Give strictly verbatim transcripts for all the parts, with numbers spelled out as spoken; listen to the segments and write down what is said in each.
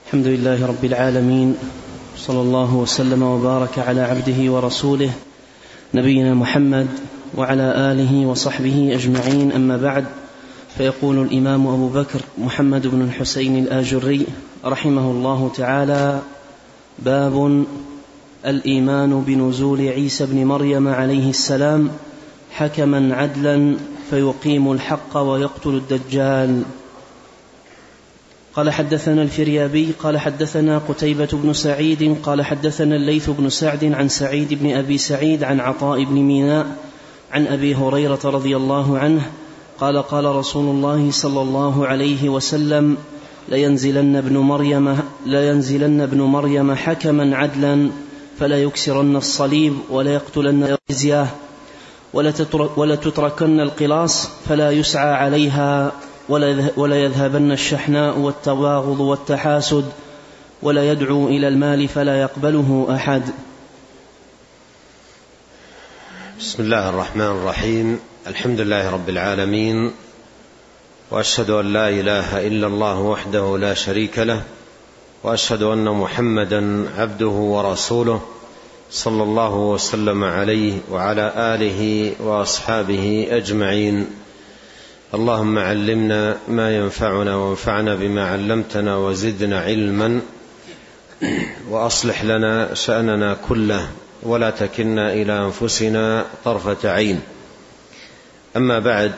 الحمد لله رب العالمين، صلى الله وسلم وبارك على عبده ورسوله نبينا محمد وعلى آله وصحبه أجمعين، أما بعد. فيقول الإمام أبو بكر محمد بن الحسين الآجري رحمه الله تعالى: باب الإيمان بنزول عيسى بن مريم عليه السلام حكما عدلا فيقيم الحق ويقتل الدجال. قال حدثنا الفريابي قال حدثنا قتيبة بن سعيد قال حدثنا الليث بن سعد عن سعيد بن أبي سعيد عن عطاء بن ميناء عن أبي هريرة رضي الله عنه قال: قال رسول الله صلى الله عليه وسلم: لينزلن ابن مريم, لينزلن ابن مريم حكما عدلا فلا يكسرن الصليب ولا يقتلن الجزية ولا تتركن القلاص فلا يسعى عليها ولا يذهبن الشحناء والتباغض والتحاسد ولا يدعو إلى المال فلا يقبله أحد. بسم الله الرحمن الرحيم. الحمد لله رب العالمين، وأشهد أن لا إله إلا الله وحده لا شريك له، وأشهد أن محمدا عبده ورسوله صلى الله وسلم عليه وعلى آله وأصحابه أجمعين. اللهم علمنا ما ينفعنا وانفعنا بما علمتنا وزدنا علما، وأصلح لنا شأننا كله ولا تكلنا إلى أنفسنا طرفة عين. أما بعد،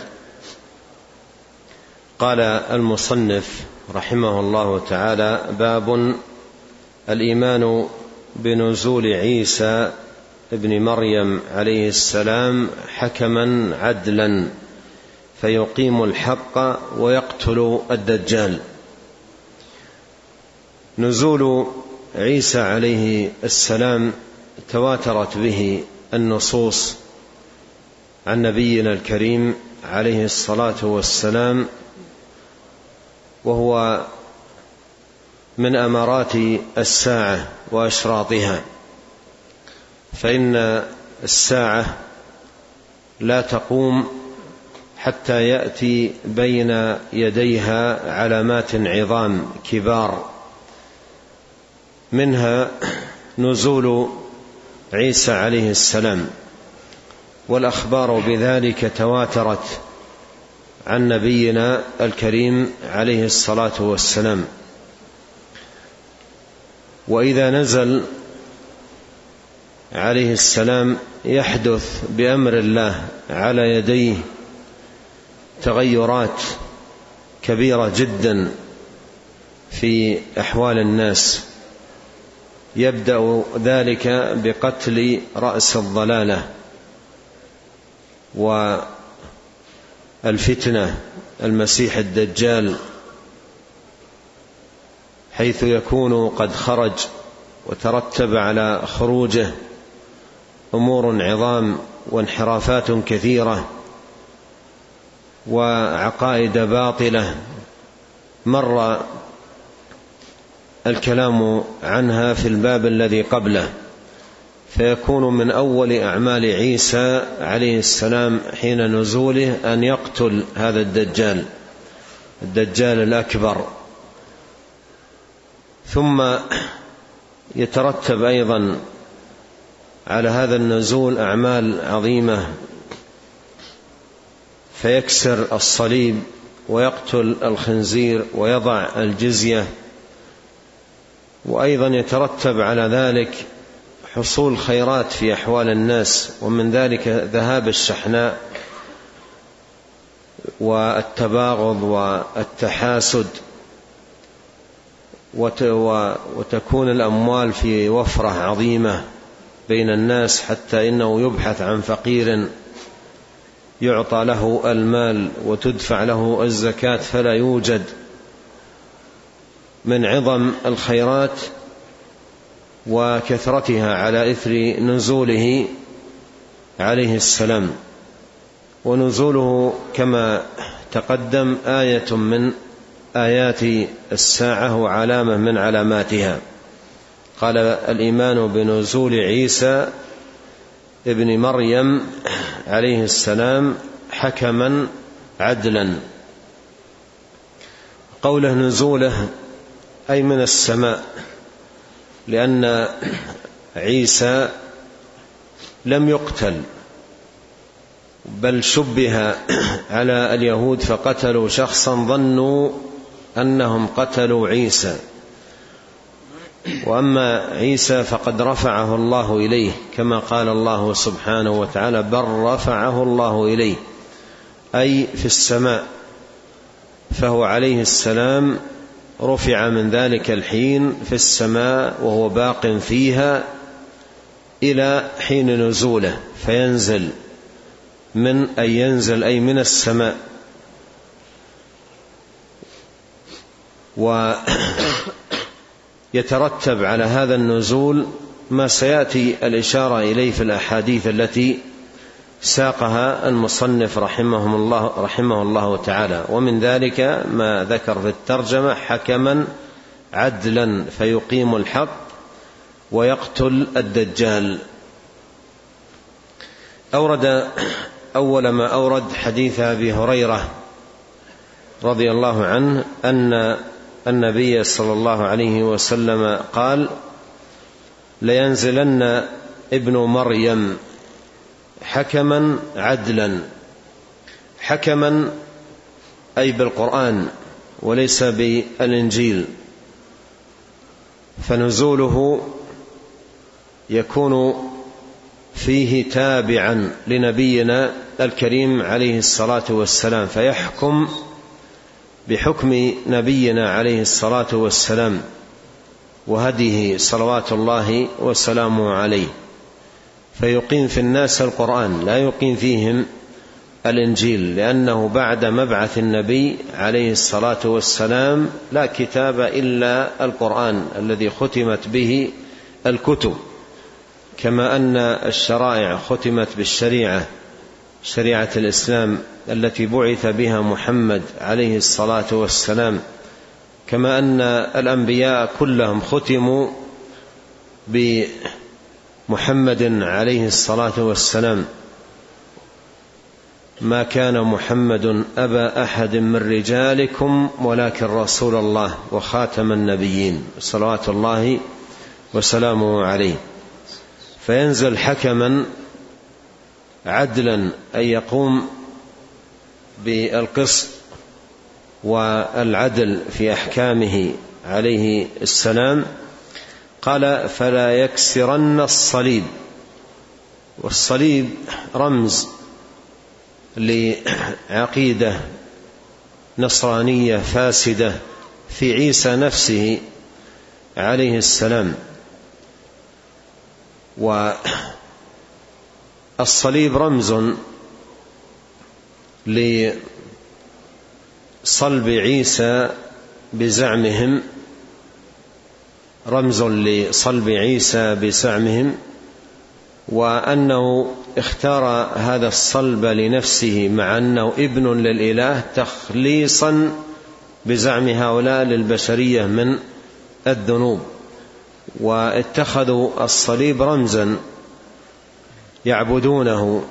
قال المصنف رحمه الله تعالى: باب الإيمان بنزول عيسى ابن مريم عليه السلام حكما عدلا فيقيم الحق ويقتل الدجال. نزول عيسى عليه السلام تواترت به النصوص عن نبينا الكريم عليه الصلاة والسلام، وهو من أمارات الساعة وأشراطها، فإن الساعة لا تقوم حتى يأتي بين يديها علامات عظام كبار، منها نزول عيسى عليه السلام، والأخبار بذلك تواترت عن نبينا الكريم عليه الصلاة والسلام. وإذا نزل عليه السلام يحدث بأمر الله على يديه تغيرات كبيرة جدا في أحوال الناس، يبدأ ذلك بقتل رأس الضلالة والفتنة المسيح الدجال، حيث يكون قد خرج وترتب على خروجه أمور عظام وانحرافات كثيرة وعقائد باطلة مر الكلام عنها في الباب الذي قبله. فيكون من أول أعمال عيسى عليه السلام حين نزوله أن يقتل هذا الدجال الدجال الأكبر، ثم يترتب أيضا على هذا النزول أعمال عظيمة، فيكسر الصليب ويقتل الخنزير ويضع الجزية، وأيضا يترتب على ذلك حصول خيرات في أحوال الناس، ومن ذلك ذهاب الشحناء والتباغض والتحاسد، وتكون الأموال في وفرة عظيمة بين الناس، حتى إنه يبحث عن فقير يعطى له المال وتدفع له الزكاة فلا يوجد. من عظم الخيرات وكثرتها على إثر نزوله عليه السلام. ونزوله كما تقدم آية من آيات الساعة وعلامة من علاماتها. قال: الإيمان بنزول عيسى ابن مريم عليه السلام حكما عدلا. قوله نزوله أي من السماء، لأن عيسى لم يقتل بل شبه على اليهود فقتلوا شخصا ظنوا أنهم قتلوا عيسى، وأما عيسى فقد رفعه الله إليه كما قال الله سبحانه وتعالى بل رفعه الله إليه، أي في السماء، فهو عليه السلام رفع من ذلك الحين في السماء وهو باق فيها إلى حين نزوله، فينزل من أي ينزل أي من السماء. ويترتب على هذا النزول ما سيأتي الإشارة إليه في الأحاديث التي ساقها المصنف رحمه الله, رحمه الله تعالى، ومن ذلك ما ذكر في الترجمة حكما عدلا فيقيم الحق ويقتل الدجال. أورد أول ما أورد حديث أبي هريرة رضي الله عنه أن النبي صلى الله عليه وسلم قال لينزلن ابن مريم حكما عدلا، حكما أي بالقرآن وليس بالإنجيل، فنزوله يكون فيه تابعا لنبينا الكريم عليه الصلاة والسلام، فيحكم بحكم نبينا عليه الصلاة والسلام وهديه صلوات الله وسلامه عليه، فيقيم في الناس القرآن لا يقيم فيهم الإنجيل، لأنه بعد مبعث النبي عليه الصلاة والسلام لا كتاب إلا القرآن الذي ختمت به الكتب، كما أن الشرائع ختمت بالشريعة، شريعة الإسلام التي بعث بها محمد عليه الصلاة والسلام، كما أن الأنبياء كلهم ختموا بمحمد عليه الصلاة والسلام. ما كان محمد أبا أحد من رجالكم ولكن رسول الله وخاتم النبيين صلوات الله وسلامه عليه. فينزل حكما عدلا أي يقوم بالقسط والعدل في أحكامه عليه السلام. قال فلا يكسرن الصليب، والصليب رمز لعقيدة نصرانية فاسدة في عيسى نفسه عليه السلام. والصليب رمز لصلب عيسى بزعمهم، رمز لصلب عيسى بزعمهم، وأنه اختار هذا الصلب لنفسه مع أنه ابن للإله تخليصا بزعم هؤلاء للبشرية من الذنوب، واتخذوا الصليب رمزا يعبدونه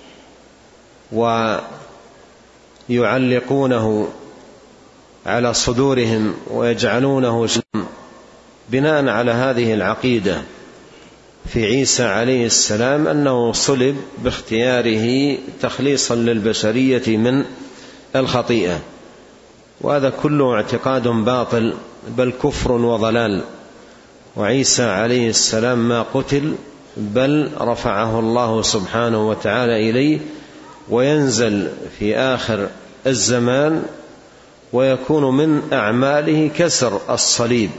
ويعلقونه على صدورهم ويجعلونه بناء على هذه العقيدة في عيسى عليه السلام أنه صلب باختياره تخليصا للبشرية من الخطيئة، وهذا كله اعتقاد باطل بل كفر وضلال. وعيسى عليه السلام ما قتل بل رفعه الله سبحانه وتعالى إليه، وينزل في آخر الزمان ويكون من أعماله كسر الصليب.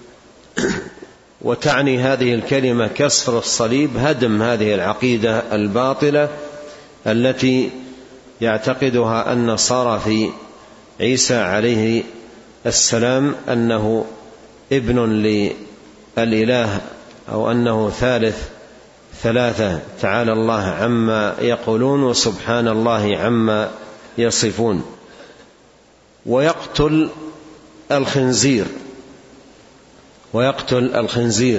وتعني هذه الكلمة كسر الصليب هدم هذه العقيدة الباطلة التي يعتقدها النصارى في عيسى عليه السلام أنه ابن للإله أو أنه ثالث ثلاثة، تعالى الله عما يقولون وسبحان الله عما يصفون. ويقتل الخنزير، ويقتل الخنزير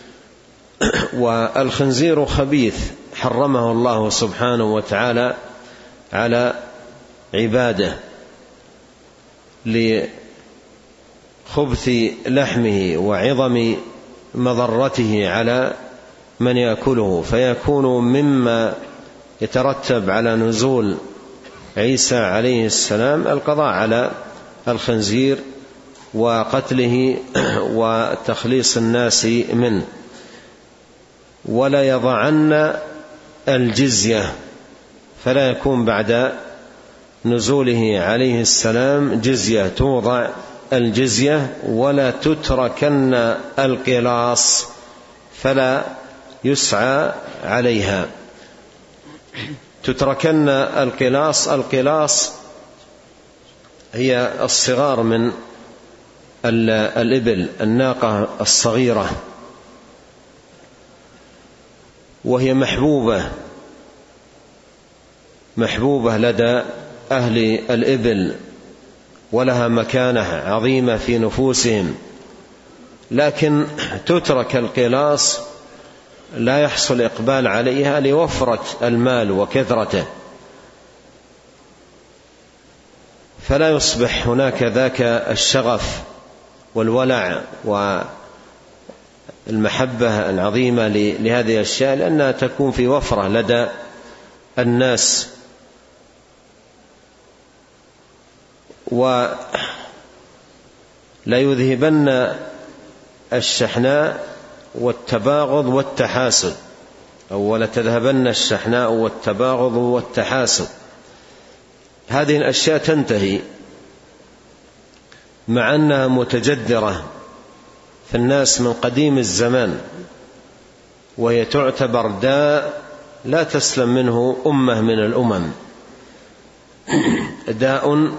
والخنزير خبيث حرمه الله سبحانه وتعالى على عباده خبث لحمه وعظم مضرته على من يأكله، فيكون مما يترتب على نزول عيسى عليه السلام القضاء على الخنزير وقتله وتخليص الناس منه. ولا يضعن الجزية، فلا يكون بعد نزوله عليه السلام جزية، توضع الجزية. ولا تتركن القلاص، فلا يسعى عليها. تتركن القلاص، القلاص هي الصغار من الإبل، الناقة الصغيرة، وهي محبوبة محبوبة لدى أهل الإبل، ولها مكانة عظيمة في نفوسهم، لكن تترك القلاص لا يحصل إقبال عليها لوفرة المال وكثرته، فلا يصبح هناك ذاك الشغف والولع والمحبة العظيمة لهذه الأشياء، لأنها تكون في وفرة لدى الناس. ولا يذهبن الشحناء والتباغض والتحاسد، أو ولا تذهبن الشحناء والتباغض والتحاسد. هذه الأشياء تنتهي مع أنها متجدرة في الناس من قديم الزمان، وهي تعتبر داء لا تسلم منه أمة من الأمم، داء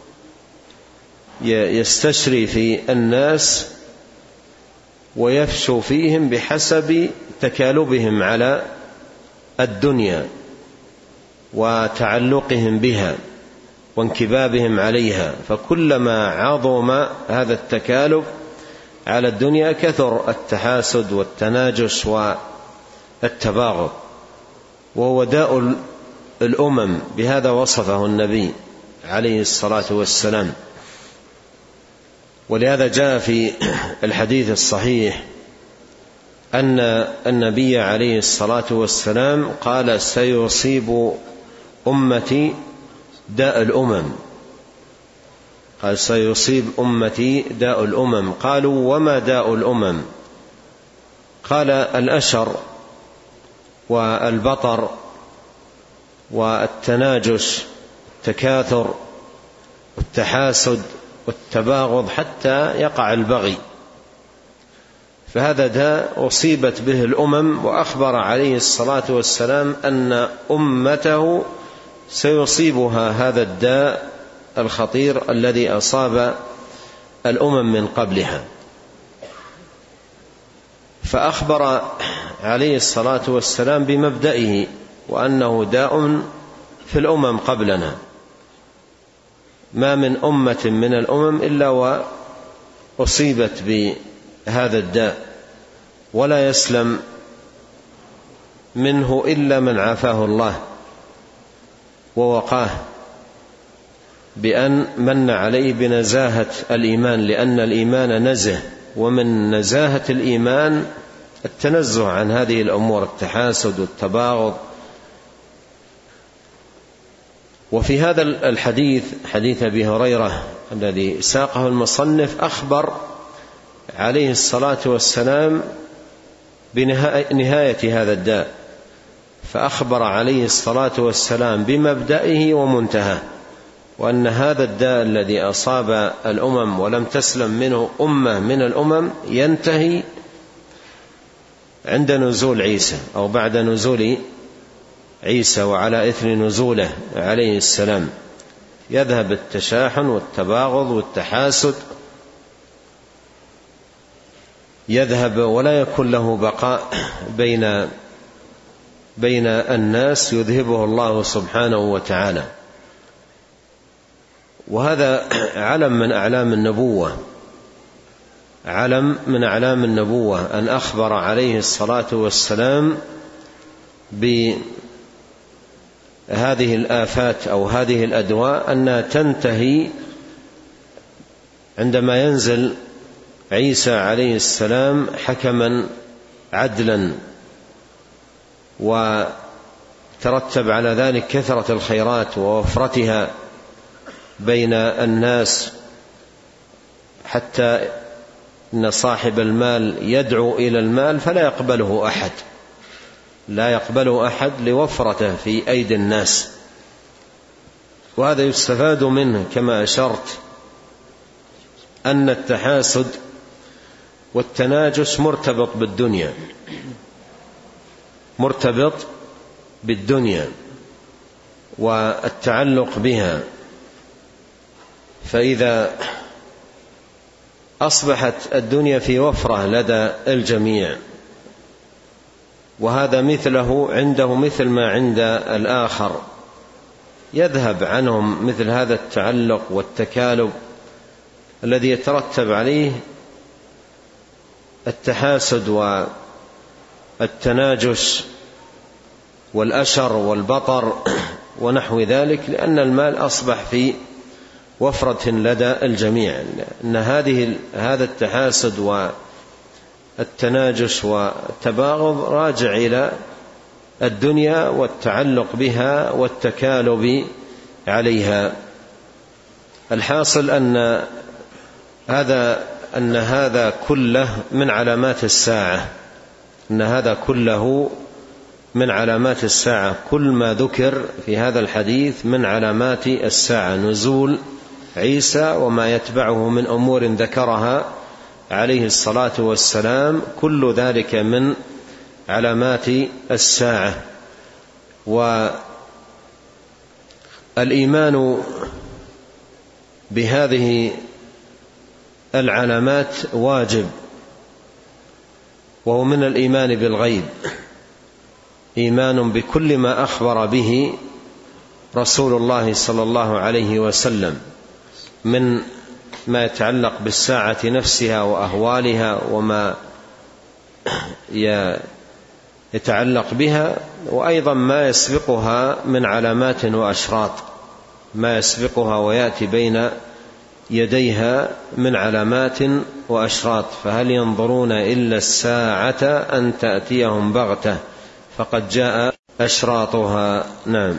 يستشري في الناس ويفشو فيهم بحسب تكالبهم على الدنيا وتعلقهم بها وانكبابهم عليها. فكلما عظم هذا التكالب على الدنيا كثر التحاسد والتناجش والتباغض، وهو داء الأمم. بهذا وصفه النبي عليه الصلاة والسلام. ولهذا جاء في الحديث الصحيح أن النبي عليه الصلاة والسلام قال: سيصيب أمتي داء الأمم. قال: سيصيب أمتي داء الأمم. قالوا: وما داء الأمم؟ قال: الأشر والبطر والتناجش، التكاثر والتحاسد والتباغض حتى يقع البغي. فهذا داء أصيبت به الأمم، وأخبر عليه الصلاة والسلام أن أمته سيصيبها هذا الداء الخطير الذي أصاب الأمم من قبلها. فأخبر عليه الصلاة والسلام بمبدئه، وأنه داء في الأمم قبلنا، ما من أمة من الأمم إلا وأصيبت بهذا الداء، ولا يسلم منه إلا من عافاه الله ووقاه بأن من عليه بنزاهة الإيمان، لأن الإيمان نزه، ومن نزاهة الإيمان التنزه عن هذه الأمور، التحاسد والتباغض. وفي هذا الحديث، حديث أبي هريرة الذي ساقه المصنف، أخبر عليه الصلاة والسلام بنهاية هذا الداء، فأخبر عليه الصلاة والسلام بمبدئه ومنتهاه، وأن هذا الداء الذي أصاب الأمم ولم تسلم منه أمة من الأمم ينتهي عند نزول عيسى، أو بعد نزول عيسى وعلى إثر نزوله عليه السلام. يذهب التشاحن والتباغض والتحاسد، يذهب ولا يكون له بقاء بين بين الناس، يذهبه الله سبحانه وتعالى. وهذا علم من أعلام النبوة، علم من أعلام النبوة أن أخبر عليه الصلاة والسلام بهذه الآفات أو هذه الأدواء أنها تنتهي عندما ينزل عيسى عليه السلام حكما عدلا، وترتب على ذلك كثرة الخيرات ووفرتها بين الناس، حتى إن صاحب المال يدعو إلى المال فلا يقبله أحد، لا يقبله أحد لوفرته في أيدي الناس. وهذا يستفاد منه كما أشرت أن التحاسد والتناجس مرتبط بالدنيا، مرتبط بالدنيا والتعلق بها. فإذا أصبحت الدنيا في وفرة لدى الجميع، وهذا مثله عنده مثل ما عند الآخر، يذهب عنهم مثل هذا التعلق والتكالب الذي يترتب عليه التحاسد والتناجس والأشر والبطر ونحو ذلك، لأن المال أصبح في وفرة لدى الجميع. أن هذه هذا التحاسد والتناجس والتباغض راجع إلى الدنيا والتعلق بها والتكالب عليها. الحاصل أن هذا أن هذا كله من علامات الساعة، أن هذا كله من علامات الساعة. كل ما ذكر في هذا الحديث من علامات الساعة، نزول عيسى وما يتبعه من أمور ذكرها عليه الصلاة والسلام، كل ذلك من علامات الساعة. والإيمان بهذه العلامات واجب، وهو من الإيمان بالغيب، إيمان بكل ما أخبر به رسول الله صلى الله عليه وسلم من ما يتعلق بالساعة نفسها وأهوالها وما يتعلق بها، وأيضا ما يسبقها من علامات وأشراط، ما يسبقها ويأتي بين يديها من علامات وأشراط. فهل ينظرون إلا الساعة أن تأتيهم بغتة فقد جاء أشراطها. نعم.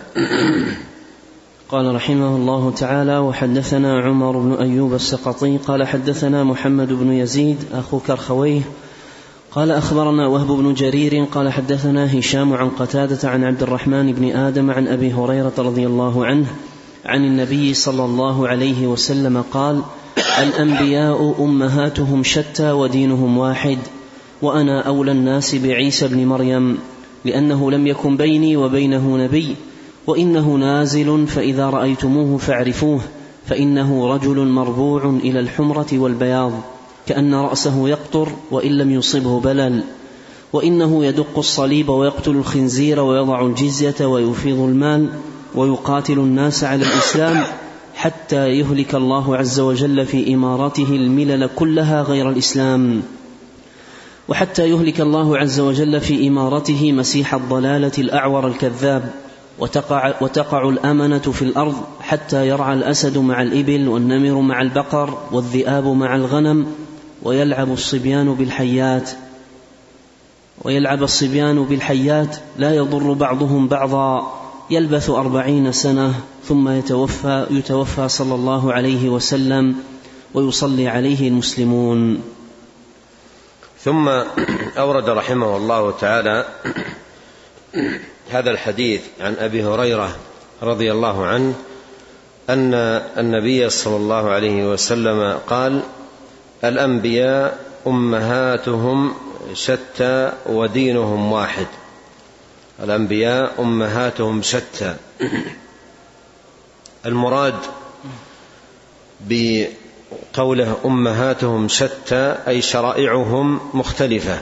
قال رحمه الله تعالى: وحدثنا عمر بن أيوب السقطي قال حدثنا محمد بن يزيد أخو كرخويه قال أخبرنا وهب بن جرير قال حدثنا هشام عن قتادة عن عبد الرحمن بن آدم عن أبي هريرة رضي الله عنه عن النبي صلى الله عليه وسلم قال: الأنبياء أمهاتهم شتى ودينهم واحد، وأنا أولى الناس بعيسى بن مريم، لأنه لم يكن بيني وبينه نبي، وإنه نازل فإذا رأيتموه فاعرفوه، فإنه رجل مربوع إلى الحمرة والبياض كأن رأسه يقطر وإن لم يصبه بلل، وإنه يدق الصليب ويقتل الخنزير ويضع الجزية ويفيض المال ويقاتل الناس على الإسلام حتى يهلك الله عز وجل في إمارته الملل كلها غير الإسلام، وحتى يهلك الله عز وجل في إمارته مسيح الضلالة الأعور الكذاب، وتقع, وتقع الأمنة في الأرض حتى يرعى الأسد مع الإبل والنمر مع البقر والذئاب مع الغنم، ويلعب الصبيان بالحيات ويلعب الصبيان بالحيات لا يضر بعضهم بعضا، يلبث أربعين سنة ثم يتوفى, يتوفى صلى الله عليه وسلم ويصلي عليه المسلمون. ثم أورد رحمه الله تعالى هذا الحديث عن أبي هريرة رضي الله عنه أن النبي صلى الله عليه وسلم قال: الأنبياء أمهاتهم شتى ودينهم واحد. الأنبياء أمهاتهم شتى، المراد بقوله أمهاتهم شتى أي شرائعهم مختلفة،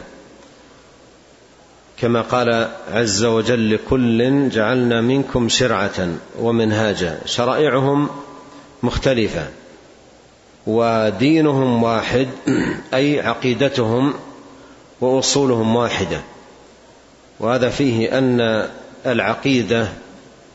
كما قال عز وجل: لكل جعلنا منكم شرعة ومنهاجا. شرائعهم مختلفة ودينهم واحد، أي عقيدتهم وأصولهم واحدة. وهذا فيه أن العقيدة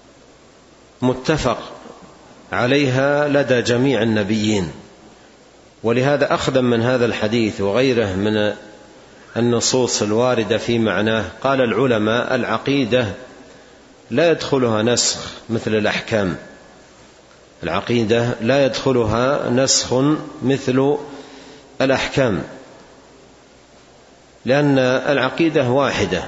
متفق عليها لدى جميع النبيين، ولهذا أخذا من هذا الحديث وغيره من النصوص الواردة في معناه، قال العلماء: العقيدة لا يدخلها نسخ مثل الأحكام، العقيدة لا يدخلها نسخ مثل الأحكام، لأن العقيدة واحدة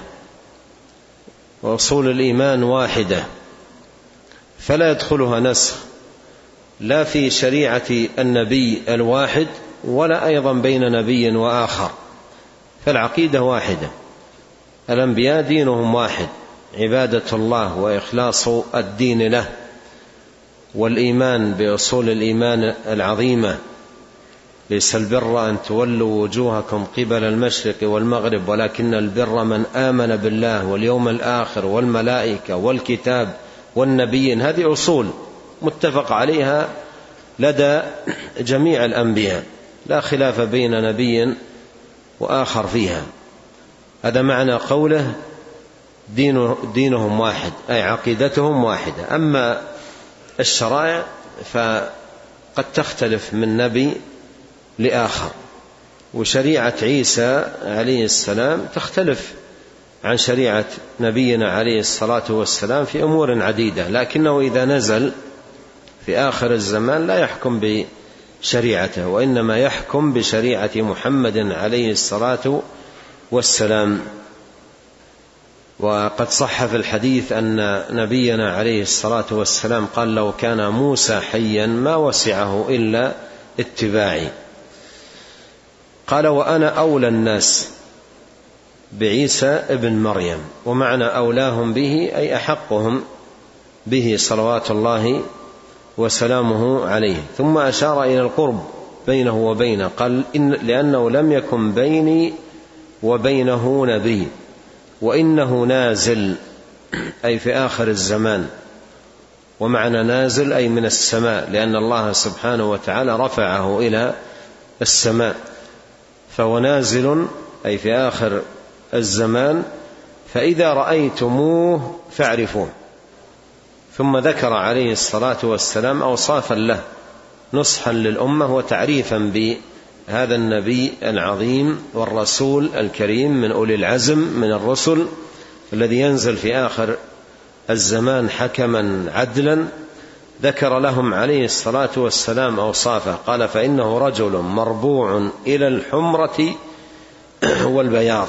وأصول الإيمان واحدة، فلا يدخلها نسخ لا في شريعة النبي الواحد ولا أيضا بين نبي وآخر، فالعقيدة واحدة. الأنبياء دينهم واحد، عبادة الله وإخلاص الدين له، والإيمان بأصول الإيمان العظيمة: ليس البر أن تولوا وجوهكم قبل المشرق والمغرب ولكن البر من آمن بالله واليوم الآخر والملائكة والكتاب والنبيين. هذه أصول متفق عليها لدى جميع الأنبياء، لا خلاف بين نبي وآخر فيها. هذا معنى قوله دين دينهم واحد، أي عقيدتهم واحدة. أما الشرائع فقد تختلف من نبي لآخر، وشريعة عيسى عليه السلام تختلف عن شريعة نبينا عليه الصلاة والسلام في أمور عديدة، لكنه إذا نزل في آخر الزمان لا يحكم بشريعته، وإنما يحكم بشريعة محمد عليه الصلاة والسلام. وقد صح في الحديث أن نبينا عليه الصلاة والسلام قال: لو كان موسى حيا ما وسعه إلا اتباعي. قال: وأنا أولى الناس بعيسى ابن مريم، ومعنى أولاهم به أي أحقهم به صلوات الله وسلامه عليه. ثم أشار إلى القرب بينه وبينه، قال: إن لأنه لم يكن بيني وبينه نبي، وإنه نازل أي في آخر الزمان، ومعنى نازل أي من السماء، لأن الله سبحانه وتعالى رفعه إلى السماء، فهو نازل أي في آخر الزمان، فإذا رأيتموه فاعرفوه. ثم ذكر عليه الصلاة والسلام أوصافا له نصحا للأمة وتعريفا بهذا النبي العظيم والرسول الكريم من أولي العزم من الرسل، الذي ينزل في آخر الزمان حكما عدلا. ذكر لهم عليه الصلاة والسلام أوصافه، قال: فإنه رجل مربوع إلى الحمرة والبياض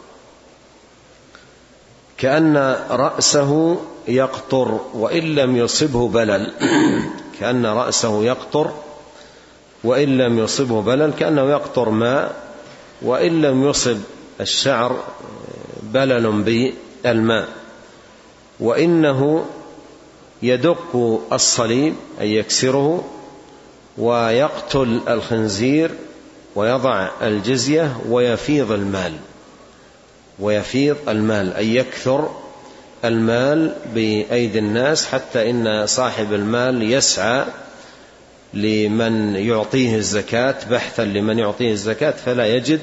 كأن رأسه يقطر وإن لم يصبه بلل كأن رأسه يقطر وإن لم يصبه بلل كأنه يقطر ماء وإن لم يصب الشعر بلل بالماء. وإنه يدق الصليب أي يكسره، ويقتل الخنزير، ويضع الجزية، ويفيض المال ويفيض المال أي يكثر المال بأيدي الناس، حتى إن صاحب المال يسعى لمن يعطيه الزكاة بحثا لمن يعطيه الزكاة فلا يجد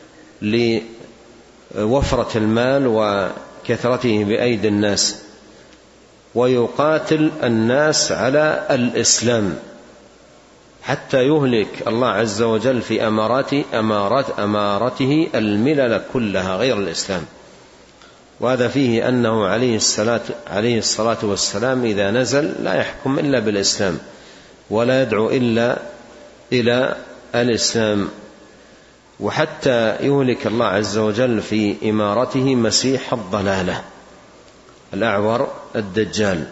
لوفرة المال وكثرته بأيدي الناس، ويقاتل الناس على الإسلام حتى يهلك الله عز وجل في أمارات أمارات أمارته الملل كلها غير الإسلام. وهذا فيه أنه عليه الصلاة عليه الصلاة والسلام إذا نزل لا يحكم إلا بالإسلام ولا يدعو إلا إلى الإسلام، وحتى يهلك الله عز وجل في إمارته مسيح الضلالة الأعور الدجال،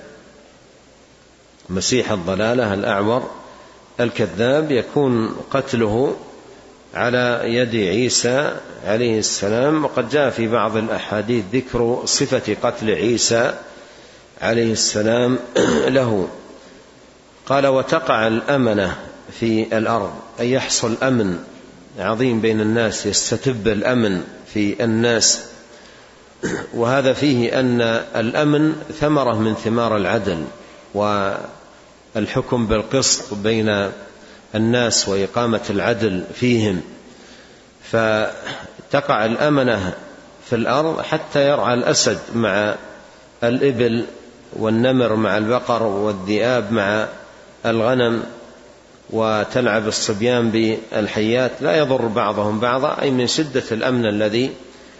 مسيح الضلالة الأعور الكذاب، يكون قتله على يد عيسى عليه السلام. وقد جاء في بعض الأحاديث ذكر صفة قتل عيسى عليه السلام له. قال: وتقع الأمنة في الأرض أي يحصل أمن عظيم بين الناس، يستتب الأمن في الناس. وهذا فيه أن الأمن ثمرة من ثمار العدل والحكم بالقسط بين الناس وإقامة العدل فيهم، فتقع الأمنة في الأرض حتى يرعى الأسد مع الإبل والنمر مع البقر والذئاب مع الغنم، وتلعب الصبيان بالحيات لا يضر بعضهم بعضا، أي من شدة الأمن الذي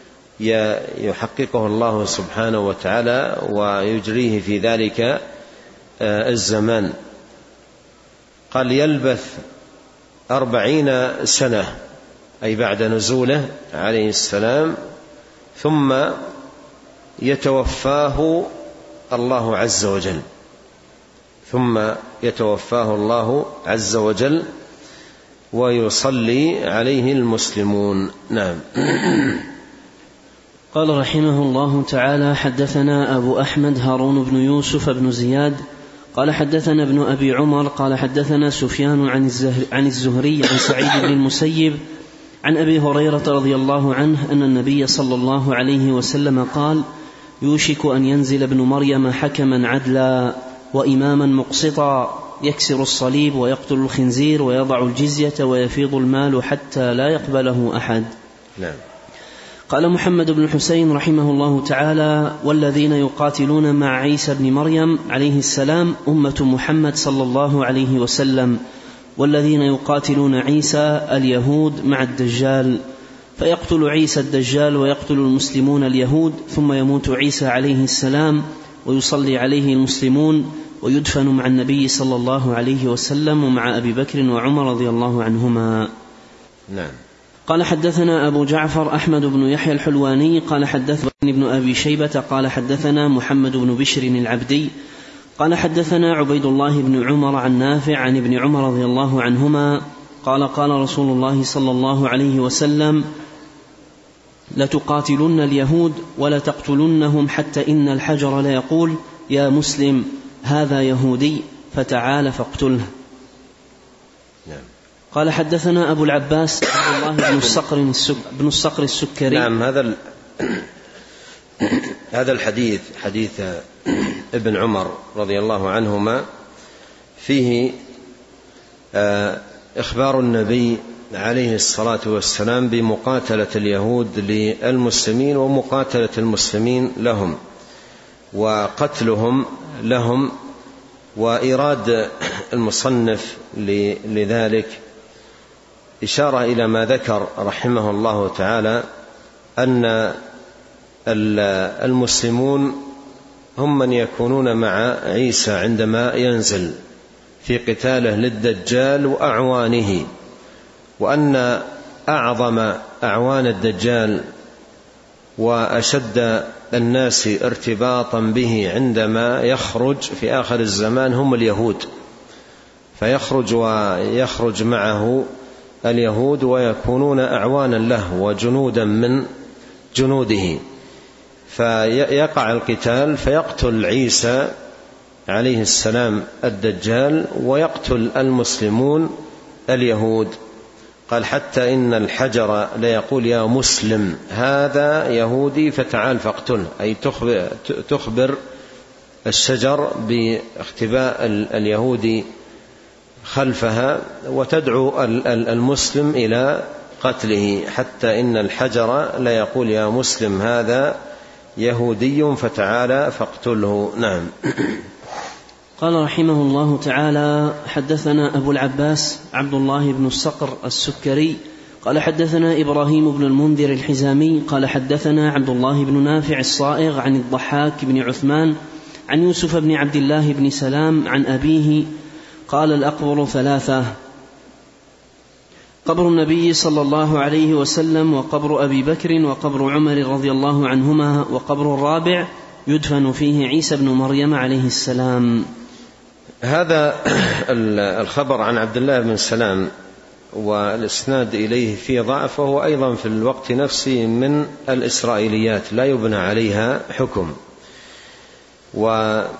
يحققه الله سبحانه وتعالى ويجريه في ذلك الزمان. قال يلبث أربعين سنة، أي بعد نزوله عليه السلام، ثم يتوفاه الله عز وجل ثم يتوفاه الله عز وجل ويصلي عليه المسلمون. نعم. قال رحمه الله تعالى: حدثنا أبو أحمد هارون بن يوسف بن زياد قال حدثنا ابن أبي عمر قال حدثنا سفيان عن, عن الزهري عن سعيد بن المسيب عن أبي هريرة رضي الله عنه أن النبي صلى الله عليه وسلم قال: يوشك أن ينزل ابن مريم حكما عدلا وإماما مقسطا يكسر الصليب ويقتل الخنزير ويضع الجزية ويفيض المال حتى لا يقبله أحد. نعم. قال محمد بن الحسين رحمه الله تعالى: والذين يقاتلون مع عيسى بن مريم عليه السلام أمة محمد صلى الله عليه وسلم، والذين يقاتلون عيسى اليهود مع الدجال، فيقتل عيسى الدجال ويقتل المسلمون اليهود، ثم يموت عيسى عليه السلام ويصلي عليه المسلمون ويدفن مع النبي صلى الله عليه وسلم ومع أبي بكر وعمر رضي الله عنهما. نعم. قال حدثنا أبو جعفر أحمد بن يحيى الحلواني قال حدثنا ابن أبي شيبة قال حدثنا محمد بن بشر العبدي قال حدثنا عبيد الله بن عمر عن نافع عن ابن عمر رضي الله عنهما قال قال رسول الله صلى الله عليه وسلم: لتقاتلن اليهود ولتقتلنهم حتى إن الحجر ليقول يا مسلم هذا يهودي فتعال فاقتله. نعم. قال حدثنا أبو العباس عبد الله بن الصقر السك... بن الصقر السكري. نعم. هذا ال... هذا الحديث حديث ابن عمر رضي الله عنهما فيه إخبار النبي عليه الصلاة والسلام بمقاتلة اليهود للمسلمين ومقاتلة المسلمين لهم وقتلهم لهم، وإيراد المصنف لذلك إشارة إلى ما ذكر رحمه الله تعالى أن المسلمون هم من يكونون مع عيسى عندما ينزل في قتاله للدجال وأعوانه، وأن أعظم أعوان الدجال وأشد الناس ارتباطا به عندما يخرج في آخر الزمان هم اليهود، فيخرج ويخرج معه اليهود ويكونون أعوانا له وجنودا من جنوده، فيقع القتال فيقتل عيسى عليه السلام الدجال ويقتل المسلمون اليهود. قال حتى إن الحجر ليقول يا مسلم هذا يهودي فتعال فاقتله، أي تخبر, تخبر الشجر باختباء اليهودي خلفها وتدعو المسلم إلى قتله، حتى إن الحجر ليقول يا مسلم هذا يهودي فتعال فاقتله. نعم. قال رحمه الله تعالى: حدثنا أبو العباس عبد الله بن الصقر السكري قال حدثنا إبراهيم بن المنذر الحزامي قال حدثنا عبد الله بن نافع الصائغ عن الضحاك بن عثمان عن يوسف بن عبد الله بن سلام عن أبيه قال: الأقبر ثلاثة: قبر النبي صلى الله عليه وسلم، وقبر أبي بكر، وقبر عمر رضي الله عنهما، وقبر الرابع يدفن فيه عيسى بن مريم عليه السلام. هذا الخبر عن عبد الله بن سلام والإسناد إليه في ضعف، وهو أيضا في الوقت نفسه من الإسرائيليات لا يبنى عليها حكم، وكون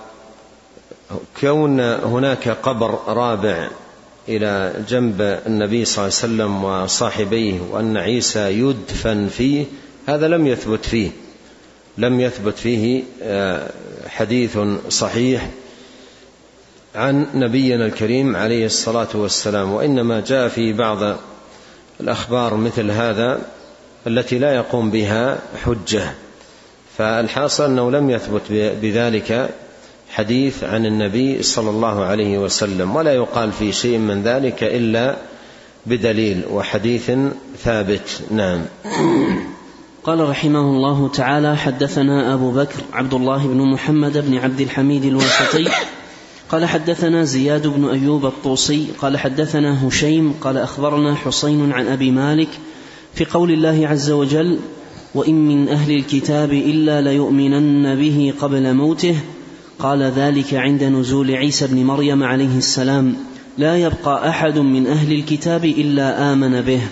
هناك قبر رابع إلى جنب النبي صلى الله عليه وسلم وصاحبيه وأن عيسى يدفن فيه هذا لم يثبت فيه لم يثبت فيه حديث صحيح عن نبينا الكريم عليه الصلاة والسلام، وإنما جاء في بعض الأخبار مثل هذا التي لا يقوم بها حجة، فالحاصل أنه لم يثبت بذلك حديث عن النبي صلى الله عليه وسلم، ولا يقال في شيء من ذلك إلا بدليل وحديث ثابت. نعم. قال رحمه الله تعالى: حدثنا أبو بكر عبد الله بن محمد بن عبد الحميد الواسطي قال حدثنا زياد بن أيوب الطوسي قال حدثنا هشيم قال أخبرنا حسين عن أبي مالك في قول الله عز وجل: وإن من أهل الكتاب إلا ليؤمنن به قبل موته، قال ذلك عند نزول عيسى بن مريم عليه السلام، لا يبقى أحد من أهل الكتاب إلا آمن به.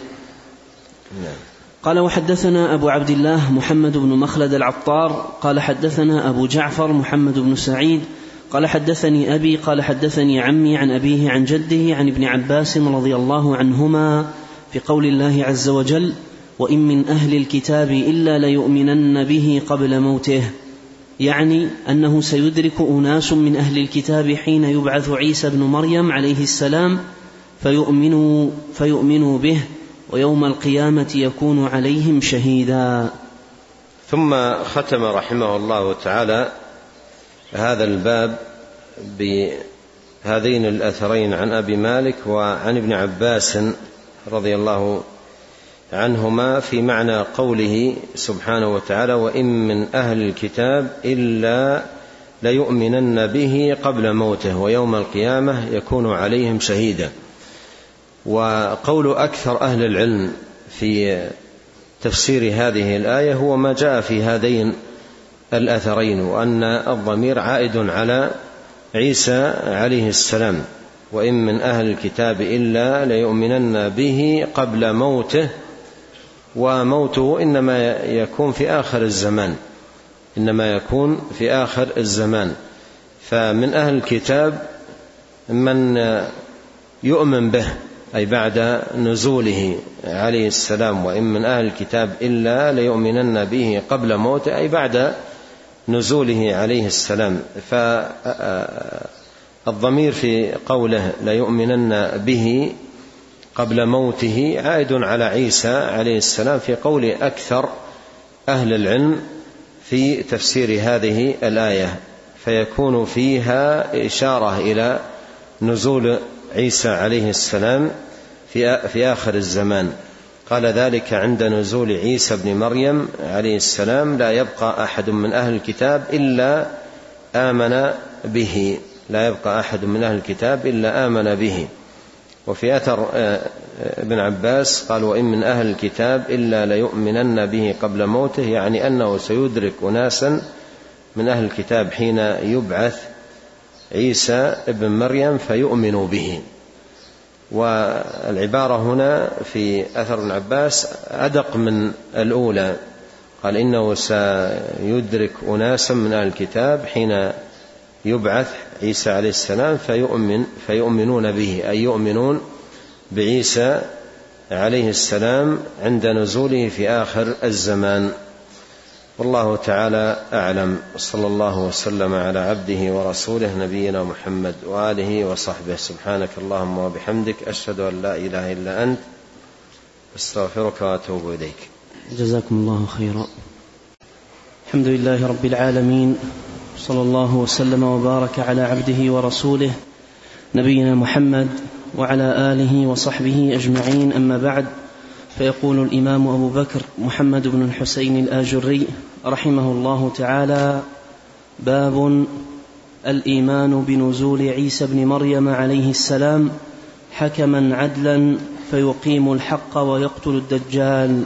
قال: وحدثنا أبو عبد الله محمد بن مخلد العطار قال حدثنا أبو جعفر محمد بن سعيد قال حدثني أبي قال حدثني عمي عن أبيه عن جده عن ابن عباس رضي الله عنهما في قول الله عز وجل: وإن من أهل الكتاب إلا ليؤمنن به قبل موته، يعني أنه سيدرك أناس من أهل الكتاب حين يبعث عيسى بن مريم عليه السلام فيؤمنوا, فيؤمنوا به، ويوم القيامة يكون عليهم شهيدا. ثم ختم رحمه الله تعالى هذا الباب بهذين الأثرين عن أبي مالك وعن ابن عباس رضي الله عنهما في معنى قوله سبحانه وتعالى: وإن من أهل الكتاب إلا ليؤمنن به قبل موته ويوم القيامة يكون عليهم شهيدا. وقول أكثر أهل العلم في تفسير هذه الآية هو ما جاء في هذين الأثرين، وأن الضمير عائد على عيسى عليه السلام: وإن من أهل الكتاب إلا ليؤمنن به قبل موته، وموته إنما يكون في آخر الزمان، إنما يكون في آخر الزمان. فمن أهل الكتاب من يؤمن به أي بعد نزوله عليه السلام، وإن من أهل الكتاب إلا ليؤمنن به قبل موته أي بعد نزوله عليه السلام. فالضمير في قوله ليؤمنن به قبل موته عائد على عيسى عليه السلام في قول أكثر أهل العلم في تفسير هذه الآية، فيكون فيها إشارة إلى نزول عيسى عليه السلام في آخر الزمان. قال ذلك عند نزول عيسى بن مريم عليه السلام، لا يبقى أحد من أهل الكتاب إلا آمن به، لا يبقى أحد من أهل الكتاب إلا آمن به. وفي أثر ابن عباس قال: وإن من أهل الكتاب إلا ليؤمنن به قبل موته، يعني أنه سيدرك أناسا من أهل الكتاب حين يبعث عيسى ابن مريم فيؤمنوا به. والعبارة هنا في أثر ابن عباس أدق من الأولى، قال إنه سيدرك أناسا من أهل الكتاب حين يبعث عيسى عليه السلام فيؤمن فيؤمنون به، أي يؤمنون بعيسى عليه السلام عند نزوله في آخر الزمان. والله تعالى أعلم، صلى الله وسلم على عبده ورسوله نبينا محمد وآله وصحبه. سبحانك اللهم وبحمدك، أشهد أن لا إله إلا أنت، أستغفرك وأتوب إليك. جزاكم الله خيرا. الحمد لله رب العالمين، صلى الله وسلم وبارك على عبده ورسوله نبينا محمد وعلى آله وصحبه أجمعين، أما بعد. فيقول الإمام أبو بكر محمد بن الحسين الآجري رحمه الله تعالى: باب الإيمان بنزول عيسى بن مريم عليه السلام حكما عدلا فيقيم الحق ويقتل الدجال.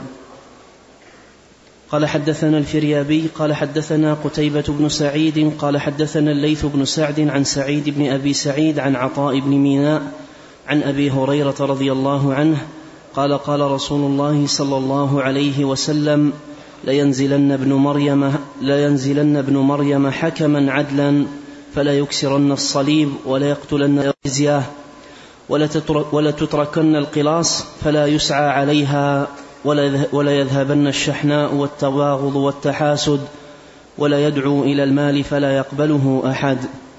قال حدثنا الفريابي قال حدثنا قتيبة بن سعيد قال حدثنا الليث بن سعد عن سعيد بن أبي سعيد عن عطاء بن ميناء عن أبي هريرة رضي الله عنه قال: قال رسول الله صلى الله عليه وسلم: لينزلن ابن مريم, لينزلن ابن مريم حكما عدلا فلا يكسرن الصليب ولا يقتلن الجزية ولا تتركن القلاص فلا يسعى عليها ولا يذهبن الشحناء والتباغض والتحاسد ولا يدعو إلى المال فلا يقبله أحد.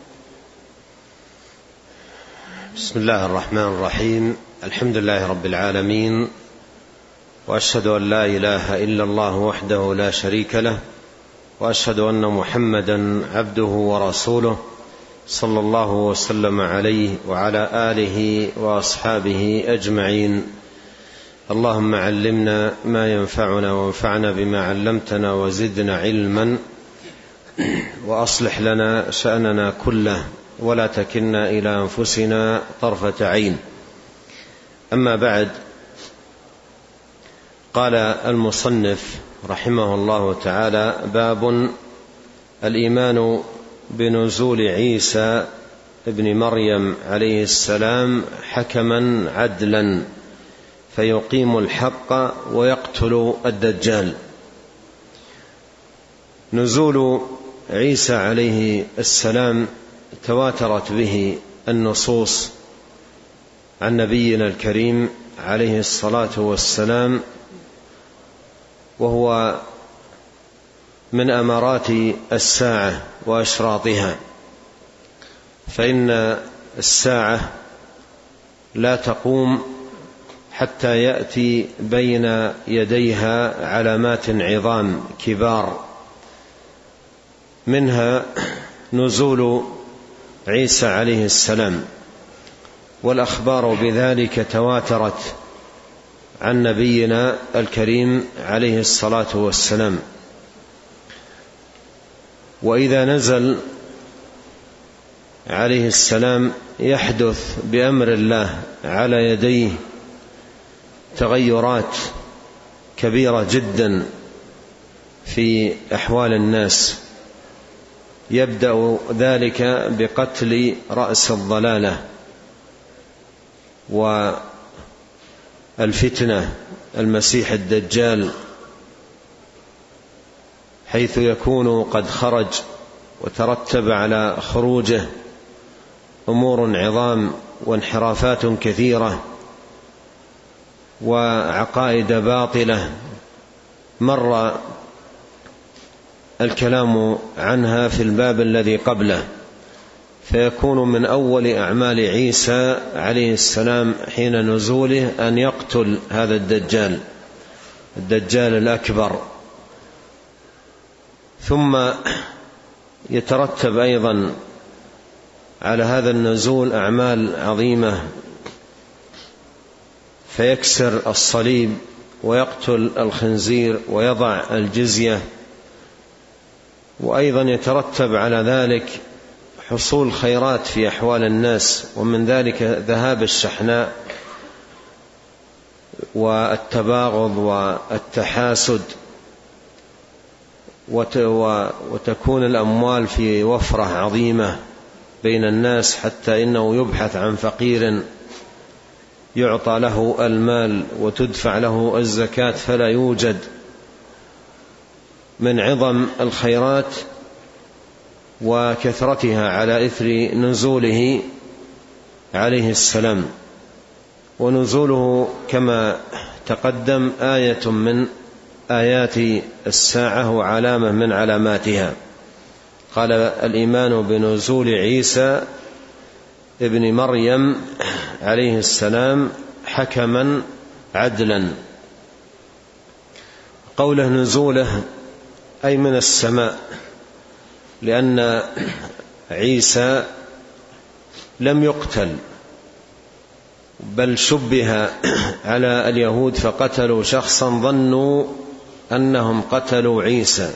بسم الله الرحمن الرحيم. الحمد لله رب العالمين، وأشهد أن لا إله إلا الله وحده لا شريك له، وأشهد أن محمدا عبده ورسوله صلى الله وسلم عليه وعلى آله وأصحابه أجمعين. اللهم علمنا ما ينفعنا وانفعنا بما علمتنا وزدنا علما، وأصلح لنا شأننا كله ولا تكلنا إلى أنفسنا طرفة عين. أما بعد، قال المصنف رحمه الله تعالى: باب الإيمان بنزول عيسى ابن مريم عليه السلام حكما عدلا فيقيم الحق ويقتل الدجال. نزول عيسى عليه السلام تواترت به النصوص عن نبينا الكريم عليه الصلاة والسلام، وهو من أمارات الساعة وأشراطها، فإن الساعة لا تقوم حتى يأتي بين يديها علامات عظام كبار، منها نزول عيسى عليه السلام، والأخبار بذلك تواترت عن نبينا الكريم عليه الصلاة والسلام. وإذا نزل عليه السلام يحدث بأمر الله على يديه تغيرات كبيرة جدا في أحوال الناس، يبدأ ذلك بقتل رأس الضلالة والفتنة المسيح الدجال، حيث يكون قد خرج وترتب على خروجه أمور عظام وانحرافات كثيرة وعقائد باطلة مر الكلام عنها في الباب الذي قبله، فيكون من أول أعمال عيسى عليه السلام حين نزوله أن يقتل هذا الدجال الدجال الأكبر. ثم يترتب أيضا على هذا النزول أعمال عظيمة، فيكسر الصليب ويقتل الخنزير ويضع الجزية، وأيضا يترتب على ذلك حصول خيرات في أحوال الناس، ومن ذلك ذهاب الشحناء والتباغض والتحاسد، وتكون الأموال في وفرة عظيمة بين الناس، حتى إنه يبحث عن فقير يعطى له المال وتدفع له الزكاة فلا يوجد. من عظم الخيرات وكثرتها على إثر نزوله عليه السلام. ونزوله كما تقدم آية من آيات الساعة وعلامة من علاماتها. قال: الإيمان بنزول عيسى ابن مريم عليه السلام حكما عدلا. قوله نزوله أي من السماء، لأن عيسى لم يقتل، بل شبه على اليهود فقتلوا شخصا ظنوا أنهم قتلوا عيسى،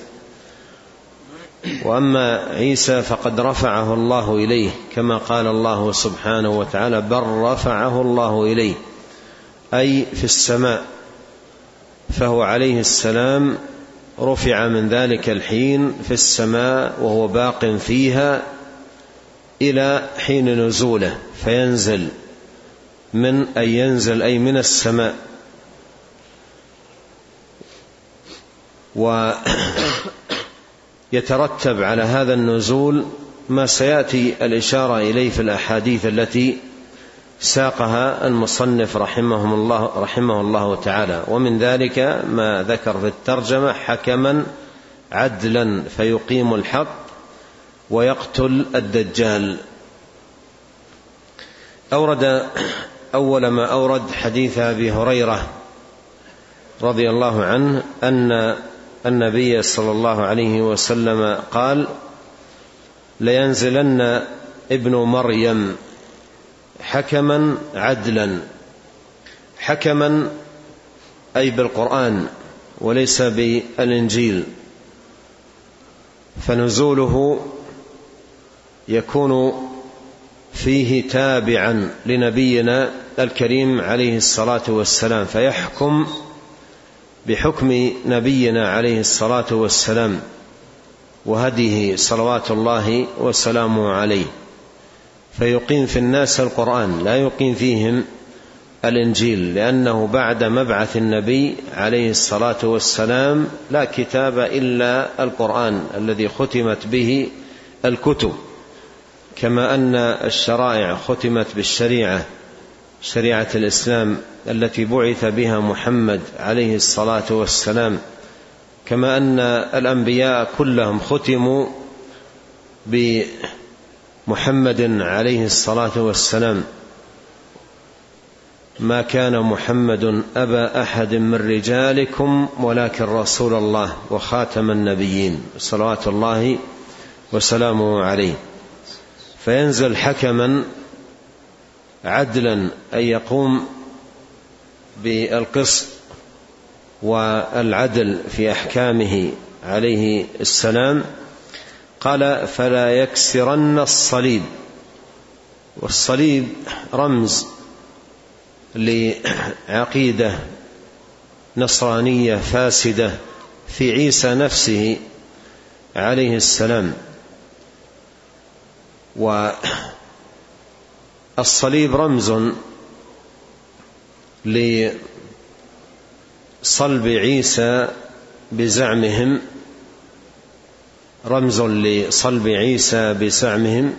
وأما عيسى فقد رفعه الله إليه، كما قال الله سبحانه وتعالى: بل رفعه الله إليه، أي في السماء، فهو عليه السلام رفع من ذلك الحين في السماء وهو باق فيها إلى حين نزوله، فينزل من أي ينزل أي من السماء. ويترتب على هذا النزول ما سيأتي الإشارة إليه في الأحاديث التي ساقها المصنف رحمه الله, رحمه الله تعالى، ومن ذلك ما ذكر في الترجمة: حكما عدلا فيقيم الحق ويقتل الدجال. أورد أول ما أورد حديث أبي هريرة رضي الله عنه أن النبي صلى الله عليه وسلم قال: لينزلن ابن مريم حكما عدلا. حكما أي بالقرآن وليس بالإنجيل، فنزوله يكون فيه تابعا لنبينا الكريم عليه الصلاة والسلام، فيحكم بحكم نبينا عليه الصلاة والسلام وهديه صلوات الله وسلامه عليه، فيقيم في الناس القرآن لا يقيم فيهم الإنجيل، لأنه بعد مبعث النبي عليه الصلاة والسلام لا كتاب إلا القرآن الذي ختمت به الكتب، كما أن الشرائع ختمت بالشريعة، شريعة الإسلام التي بعث بها محمد عليه الصلاة والسلام، كما أن الأنبياء كلهم ختموا بمحمد عليه الصلاة والسلام. ما كان محمد أبا أحد من رجالكم ولكن رسول الله وخاتم النبيين صلوات الله وسلامه عليه. فينزل حكما عدلا أن يقوم بالقسط والعدل في أحكامه عليه السلام. قال فلا يكسرن الصليب، والصليب رمز لعقيدة نصرانية فاسدة في عيسى نفسه عليه السلام. والصليب رمز لصلب عيسى بزعمهم، رمز لصلب عيسى بزعمهم،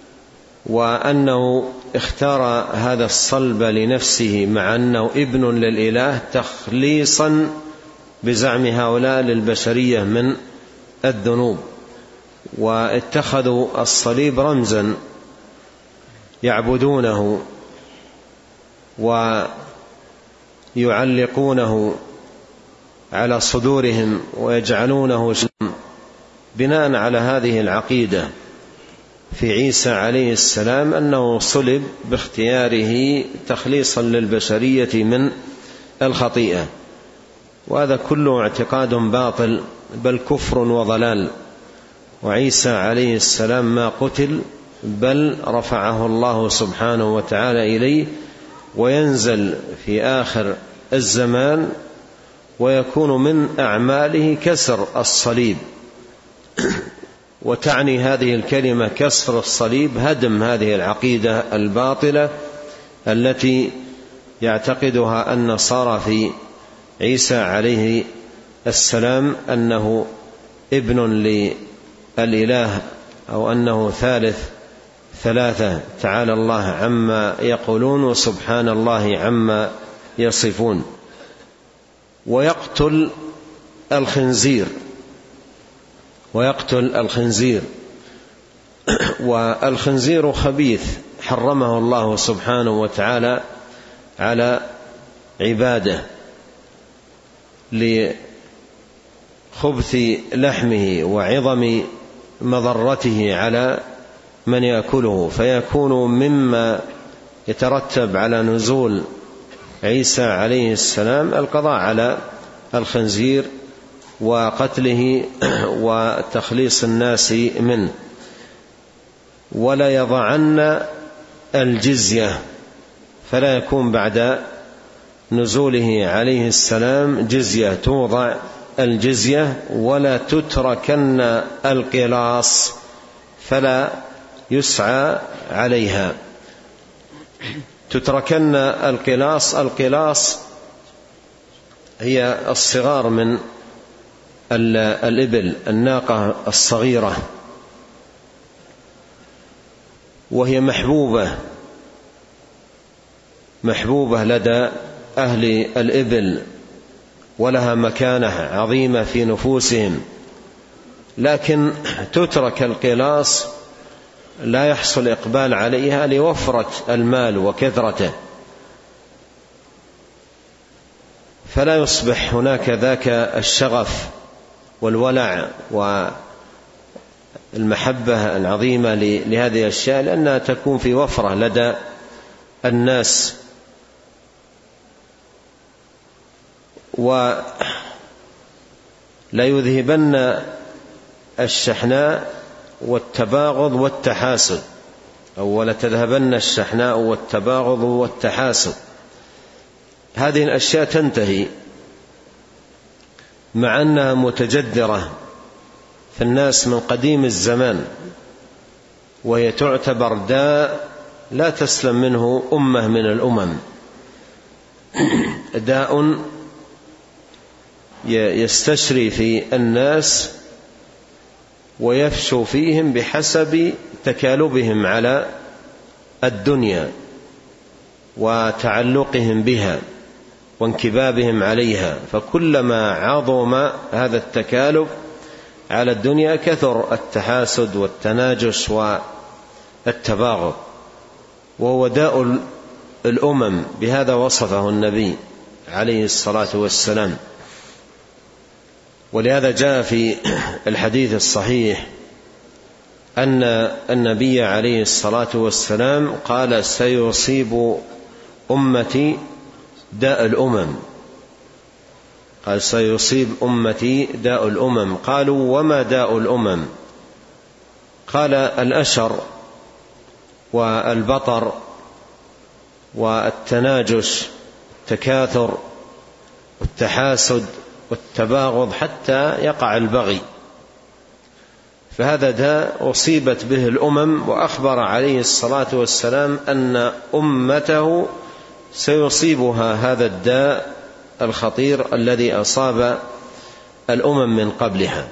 وأنه اختار هذا الصلب لنفسه مع أنه ابن للإله تخليصا بزعم هؤلاء للبشرية من الذنوب، واتخذوا الصليب رمزا يعبدونه ويعلقونه على صدورهم ويجعلونه بناء على هذه العقيدة في عيسى عليه السلام أنه صلب باختياره تخليصا للبشرية من الخطيئة. وهذا كله اعتقاد باطل بل كفر وضلال. وعيسى عليه السلام ما قتل بل رفعه الله سبحانه وتعالى إليه، وينزل في آخر الزمان ويكون من أعماله كسر الصليب. وتعني هذه الكلمة كسر الصليب هدم هذه العقيدة الباطلة التي يعتقدها النصارى في عيسى عليه السلام أنه ابن للإله أو أنه ثالث ثلاثة، تعالى الله عما يقولون وسبحان الله عما يصفون. ويقتل الخنزير ويقتل الخنزير والخنزير خبيث حرمه الله سبحانه وتعالى على عباده لخبث لحمه وعظم مضرته على من يأكله، فيكون مما يترتب على نزول عيسى عليه السلام القضاء على الخنزير وقتله وتخليص الناس منه. ولا يضعن الجزية، فلا يكون بعد نزوله عليه السلام جزية، توضع الجزية. ولا تتركن القلاص، فلا يسعى عليها. تتركن القلاص، القلاص هي الصغار من الإبل، الناقة الصغيرة، وهي محبوبة محبوبة لدى أهل الإبل ولها مكانة عظيمة في نفوسهم، لكن تترك القلاص لا يحصل إقبال عليها لوفرة المال وكثرته، فلا يصبح هناك ذاك الشغف والولع المحبة العظيمة لهذه الأشياء، لأنها تكون في وفرة لدى الناس. ولا يذهبن الشحناء والتباغض والتحاسد، أو ولا تذهبن الشحناء والتباغض والتحاسد. هذه الأشياء تنتهي مع أنها متجذرة في الناس من قديم الزمان، وهي تعتبر داء لا تسلم منه أمة من الأمم، داء يستشري في الناس ويفشو فيهم بحسب تكالبهم على الدنيا وتعلقهم بها وانكبابهم عليها. فكلما عظم هذا التكالب على الدنيا كثر التحاسد والتناجش والتباغض، وهو داء الأمم. بهذا وصفه النبي عليه الصلاة والسلام. ولهذا جاء في الحديث الصحيح أن النبي عليه الصلاة والسلام قال: سيصيب أمتي داء الأمم. قال: سيصيب أمتي داء الأمم. قالوا: وما داء الأمم؟ قال: الأشر والبطر والتناجش، التكاثر والتحاسد والتباغض حتى يقع البغي. فهذا داء أصيبت به الأمم، وأخبر عليه الصلاة والسلام أن أمته سيصيبها هذا الداء الخطير الذي أصاب الأمم من قبلها.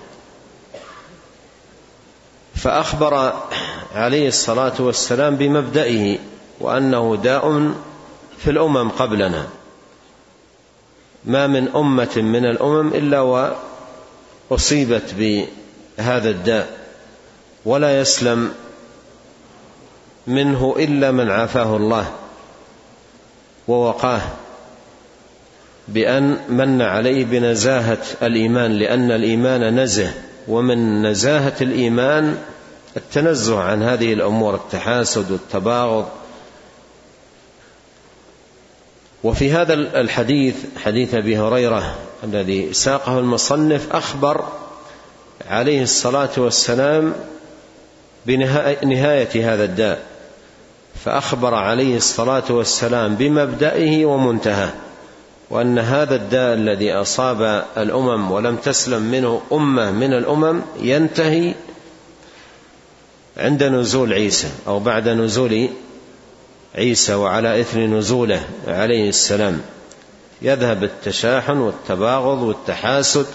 فأخبر عليه الصلاة والسلام بمبدئه، وأنه داء في الأمم قبلنا. ما من أمة من الأمم إلا وأصيبت بهذا الداء، ولا يسلم منه إلا من عافاه الله ووقاه بأن من عليه بنزاهة الإيمان، لأن الإيمان نزه، ومن نزاهة الإيمان التنزه عن هذه الأمور، التحاسد والتباغض. وفي هذا الحديث، حديث أبي هريرة الذي ساقه المصنف، أخبر عليه الصلاة والسلام بنهاية هذا الداء، فأخبر عليه الصلاة والسلام بمبدئه ومنتهاه، وأن هذا الداء الذي أصاب الأمم ولم تسلم منه أمة من الأمم ينتهي عند نزول عيسى، أو بعد نزول عيسى وعلى إثر نزوله عليه السلام. يذهب التشاحن والتباغض والتحاسد،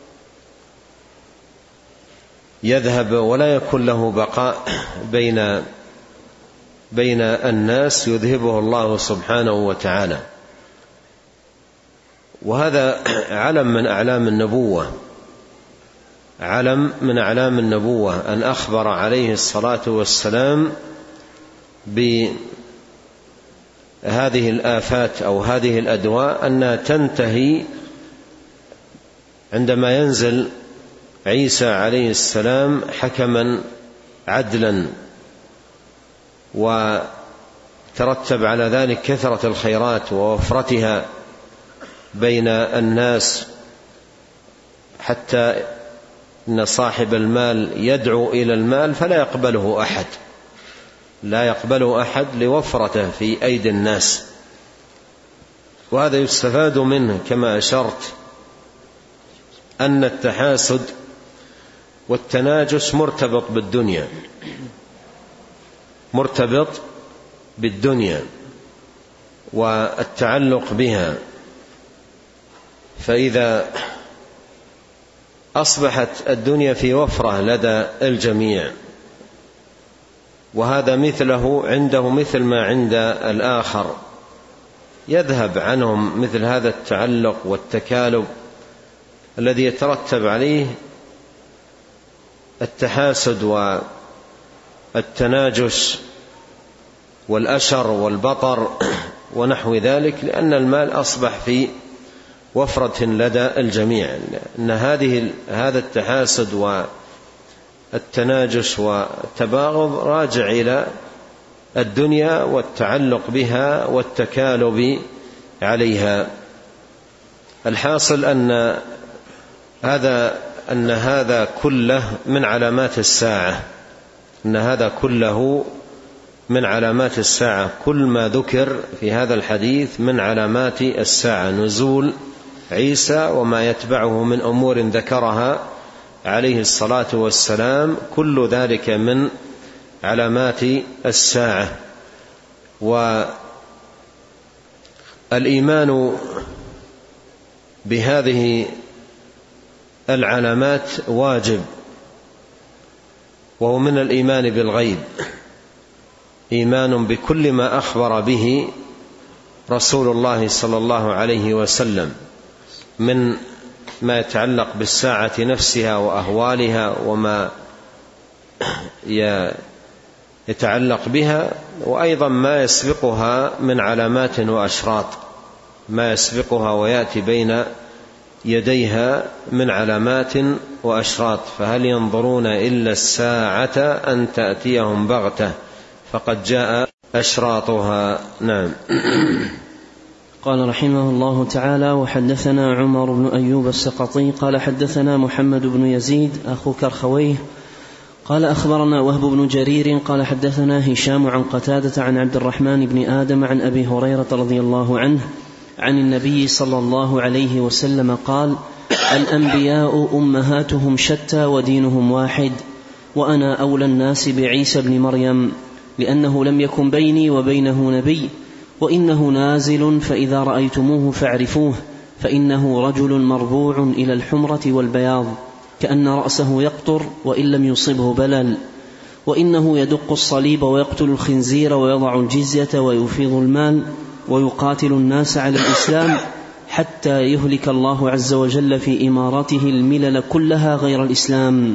يذهب ولا يكون له بقاء بين بين الناس، يذهبه الله سبحانه وتعالى. وهذا علم من أعلام النبوة، علم من أعلام النبوة أن أخبر عليه الصلاة والسلام بهذه الآفات أو هذه الأدواء أنها تنتهي عندما ينزل عيسى عليه السلام حكما عدلا، وترتب على ذلك كثرة الخيرات ووفرتها بين الناس، حتى إن صاحب المال يدعو إلى المال فلا يقبله أحد، لا يقبله أحد لوفرته في أيدي الناس. وهذا يستفاد منه كما أشرت أن التحاسد والتناجس مرتبط بالدنيا، مرتبط بالدنيا والتعلق بها. فإذا أصبحت الدنيا في وفرة لدى الجميع، وهذا مثله عنده مثل ما عند الآخر، يذهب عنهم مثل هذا التعلق والتكالب الذي يترتب عليه التحاسد والتناجش والأشر والبطر ونحو ذلك، لأن المال أصبح في وفرة لدى الجميع. أن هذه هذا التحاسد التناجش والتباغض راجع إلى الدنيا والتعلق بها والتكالب عليها. الحاصل أن هذا أن هذا كله من علامات الساعة، أن هذا كله من علامات الساعة، كل ما ذكر في هذا الحديث من علامات الساعة، نزول عيسى وما يتبعه من أمور ذكرها عليه الصلاة والسلام، كل ذلك من علامات الساعة. والإيمان بهذه العلامات واجب، وهو من الإيمان بالغيب، إيمان بكل ما أخبر به رسول الله صلى الله عليه وسلم من ما يتعلق بالساعة نفسها وأهوالها وما يتعلق بها، وأيضا ما يسبقها من علامات وأشراط، ما يسبقها ويأتي بين يديها من علامات وأشراط. فهل ينظرون إلا الساعة أن تأتيهم بغتة فقد جاء أشراطها. نعم. قال رحمه الله تعالى: وحدثنا عمر بن أيوب السقطي قال حدثنا محمد بن يزيد أخو كرخويه قال أخبرنا وهب بن جرير قال حدثنا هشام عن قتادة عن عبد الرحمن بن آدم عن أبي هريرة رضي الله عنه عن النبي صلى الله عليه وسلم قال: الأنبياء أمهاتهم شتى ودينهم واحد، وأنا أولى الناس بعيسى بن مريم، لأنه لم يكن بيني وبينه نبي، وإنه نازل فإذا رأيتموه فاعرفوه، فإنه رجل مربوع إلى الحمرة والبياض كأن رأسه يقطر وإن لم يصبه بلل، وإنه يدق الصليب ويقتل الخنزير ويضع الجزية ويفيض المال ويقاتل الناس على الإسلام حتى يهلك الله عز وجل في إمارته الملل كلها غير الإسلام،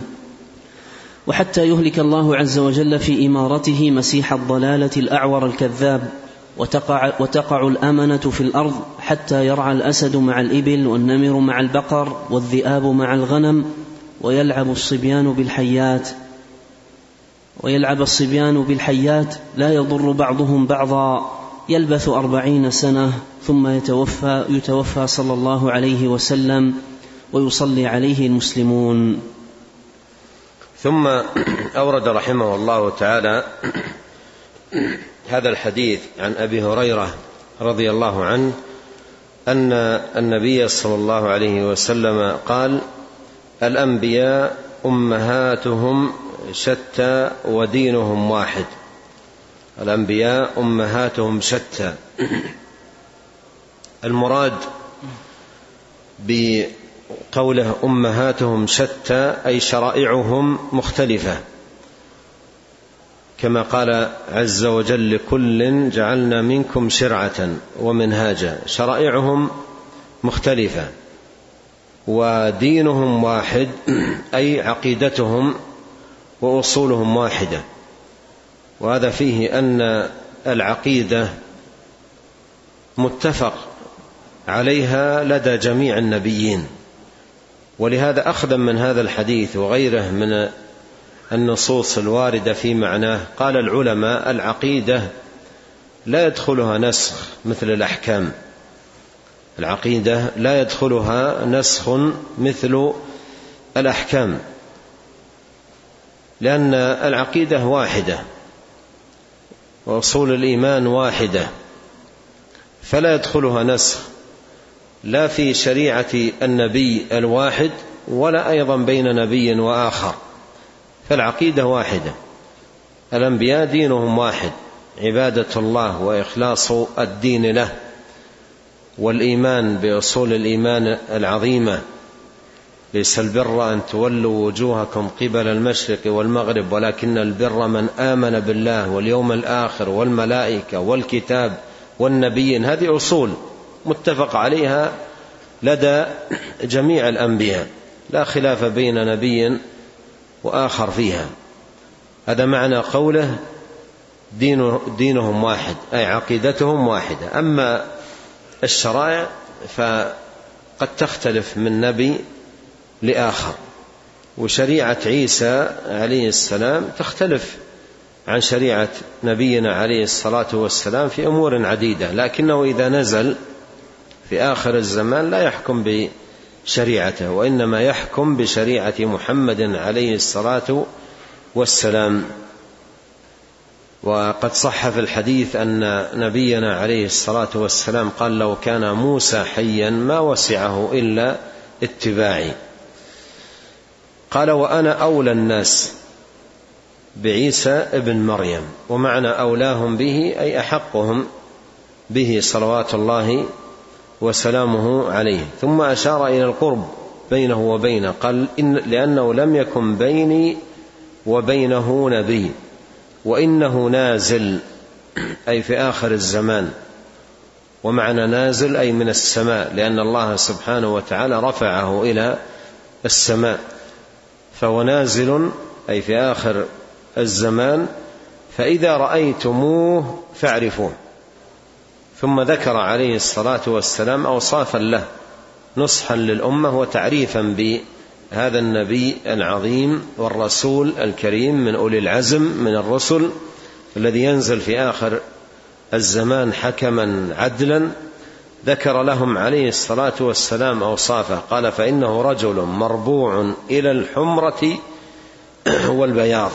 وحتى يهلك الله عز وجل في إمارته مسيح الضلالة الأعور الكذاب، وتقع, وتقع الأمنة في الأرض حتى يرعى الأسد مع الإبل والنمر مع البقر والذئاب مع الغنم، ويلعب الصبيان بالحيات ويلعب الصبيان بالحيات لا يضر بعضهم بعضا، يلبث أربعين سنة ثم يتوفى, يتوفى صلى الله عليه وسلم ويصلي عليه المسلمون. ثم أورد رحمه الله تعالى هذا الحديث عن أبي هريرة رضي الله عنه أن النبي صلى الله عليه وسلم قال: الأنبياء أمهاتهم شتى ودينهم واحد. الأنبياء أمهاتهم شتى، المراد بقوله أمهاتهم شتى أي شرائعهم مختلفة، كما قال عز وجل: لكل جعلنا منكم شرعة ومنهاجا. شرائعهم مختلفة ودينهم واحد، أي عقيدتهم وأصولهم واحدة. وهذا فيه أن العقيدة متفق عليها لدى جميع النبيين، ولهذا أخذا من هذا الحديث وغيره من النصوص الواردة في معناه قال العلماء: العقيدة لا يدخلها نسخ مثل الأحكام، العقيدة لا يدخلها نسخ مثل الأحكام، لأن العقيدة واحدة وأصول الإيمان واحدة، فلا يدخلها نسخ لا في شريعة النبي الواحد ولا أيضا بين نبي وآخر، فالعقيدة واحدة. الأنبياء دينهم واحد، عبادة الله وإخلاص الدين له، والإيمان بأصول الإيمان العظيمة: ليس البر أن تولوا وجوهكم قبل المشرق والمغرب ولكن البر من آمن بالله واليوم الآخر والملائكة والكتاب والنبيين. هذه أصول متفق عليها لدى جميع الأنبياء، لا خلاف بين نبي وآخر فيها. هذا معنى قوله دين دينهم واحد، أي عقيدتهم واحدة. أما الشرائع فقد تختلف من نبي لآخر، وشريعة عيسى عليه السلام تختلف عن شريعة نبينا عليه الصلاة والسلام في أمور عديدة، لكنه إذا نزل في آخر الزمان لا يحكم بشريعته، وإنما يحكم بشريعة محمد عليه الصلاة والسلام. وقد صح في الحديث أن نبينا عليه الصلاة والسلام قال: لو كان موسى حيا ما وسعه إلا اتباعي. قال: وأنا أولى الناس بعيسى ابن مريم، ومعنى أولاهم به أي أحقهم به صلوات الله وسلامه عليه. ثم أشار إلى القرب بينه وبينه، قال: إن لأنه لم يكن بيني وبينه نبي، وإنه نازل أي في آخر الزمان. ومعنى نازل أي من السماء، لأن الله سبحانه وتعالى رفعه إلى السماء، فهو نازل أي في آخر الزمان. فإذا رأيتموه فاعرفوه. ثم ذكر عليه الصلاة والسلام أوصافا له نصحا للأمة وتعريفا بهذا النبي العظيم والرسول الكريم من أولي العزم من الرسل، الذي ينزل في آخر الزمان حكما عدلا. ذكر لهم عليه الصلاة والسلام أوصافه، قال: فإنه رجل مربوع إلى الحمرة والبياض،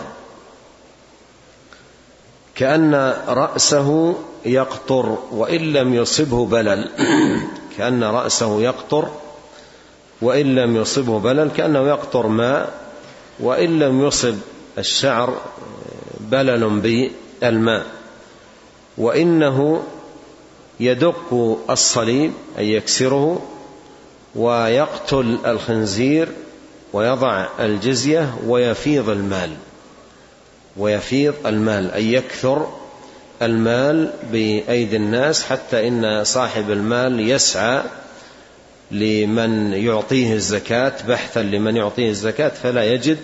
كأن رأسه يقطر وإن لم يصبه بلل كأن رأسه يقطر وإن لم يصبه بلل كأنه يقطر ماء، وإن لم يصب الشعر بلل بالماء. وإنه يدق الصليب أي يكسره، ويقتل الخنزير، ويضع الجزية، ويفيض المال ويفيض المال أي يكثر المال بأيدي الناس، حتى إن صاحب المال يسعى لمن يعطيه الزكاة بحثا لمن يعطيه الزكاة فلا يجد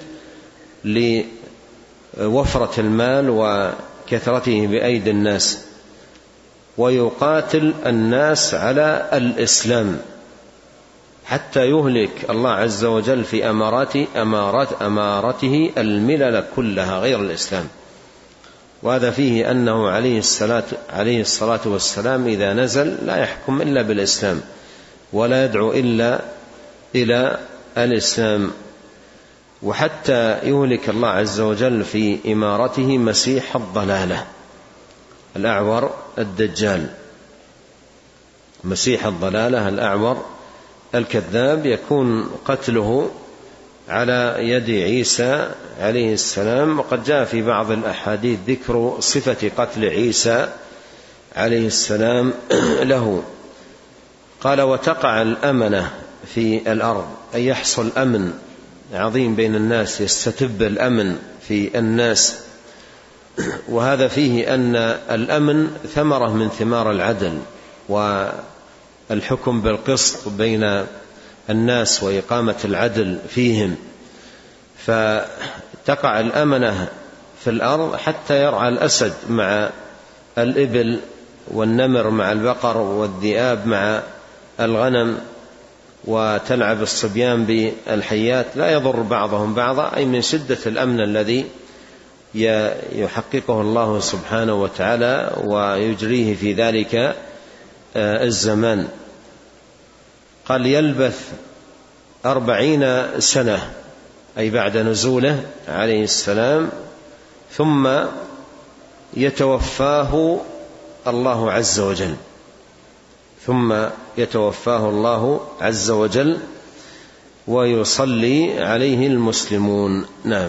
لوفرة المال وكثرته بأيدي الناس. ويقاتل الناس على الإسلام حتى يهلك الله عز وجل في أمارات أمارات أمارته الملل كلها غير الإسلام. وهذا فيه أنه عليه الصلاة عليه الصلاة والسلام إذا نزل لا يحكم إلا بالإسلام، ولا يدعو إلا إلى الإسلام، وحتى يهلك الله عز وجل في إمارته مسيح الضلالة الأعور الدجال. مسيح الضلالة الأعور الكذاب يكون قتله على يد عيسى عليه السلام. وقد جاء في بعض الأحاديث ذكر صفة قتل عيسى عليه السلام له. قال: وتقع الأمنة في الأرض أي يحصل أمن عظيم بين الناس، يستتب الأمن في الناس. وهذا فيه أن الأمن ثمرة من ثمار العدل والحكم بالقسط بين الناس وإقامة العدل فيهم. فتقع الأمنة في الأرض حتى يرعى الأسد مع الإبل، والنمر مع البقر، والذئاب مع الغنم، وتلعب الصبيان بالحيات، لا يضر بعضهم بعضا، أي من شدة الأمن الذي يحققه الله سبحانه وتعالى ويجريه في ذلك الزمان. قال: يلبث أربعين سنة أي بعد نزوله عليه السلام، ثم يتوفاه الله عز وجل ثم يتوفاه الله عز وجل ويصلي عليه المسلمون. نعم.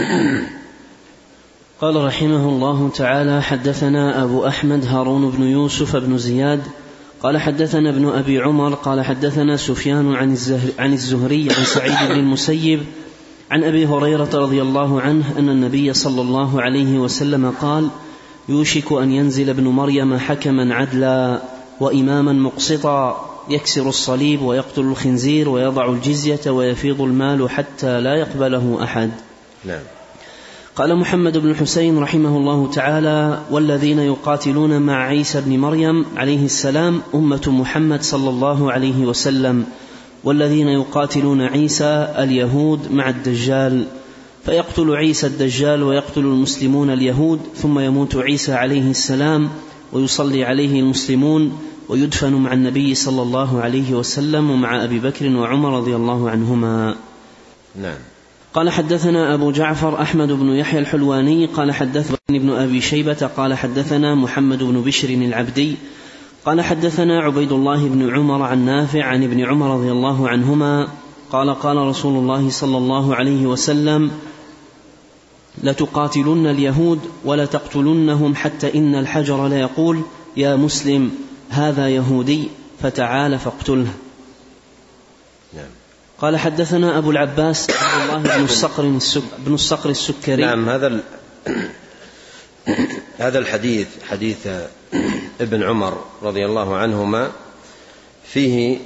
قال رحمه الله تعالى: حدثنا أبو أحمد هارون بن يوسف بن زياد قال حدثنا ابن أبي عمر قال حدثنا سفيان عن, عن الزهري عن سعيد بن المسيب عن أبي هريرة رضي الله عنه أن النبي صلى الله عليه وسلم قال: يوشك أن ينزل ابن مريم حكما عدلا وإماما مقسطا يكسر الصليب ويقتل الخنزير ويضع الجزية ويفيض المال حتى لا يقبله أحد. نعم. قال محمد بن حسين رحمه الله تعالى: والذين يقاتلون مع عيسى بن مريم عليه السلام أمة محمد صلى الله عليه وسلم، والذين يقاتلون عيسى اليهود مع الدجال، فيقتل عيسى الدجال ويقتل المسلمون اليهود، ثم يموت عيسى عليه السلام ويصلي عليه المسلمون ويدفن مع النبي صلى الله عليه وسلم ومع أبي بكر وعمر رضي الله عنهما. نعم. قال حدثنا أبو جعفر أحمد بن يحيى الحلواني قال حدثنا ابن أبي شيبة قال حدثنا محمد بن بشر العبدي قال حدثنا عبيد الله بن عمر عن نافع عن ابن عمر رضي الله عنهما قال قال رسول الله صلى الله عليه وسلم: لتقاتلن اليهود ولتقتلنهم حتى إن الحجر ليقول: يا مسلم هذا يهودي فتعال فاقتله. نعم. قال حدثنا أبو العباس عبد الله بن الصقر السك... بن الصقر السكري. نعم. هذا ال... هذا الحديث حديث ابن عمر رضي الله عنهما فيه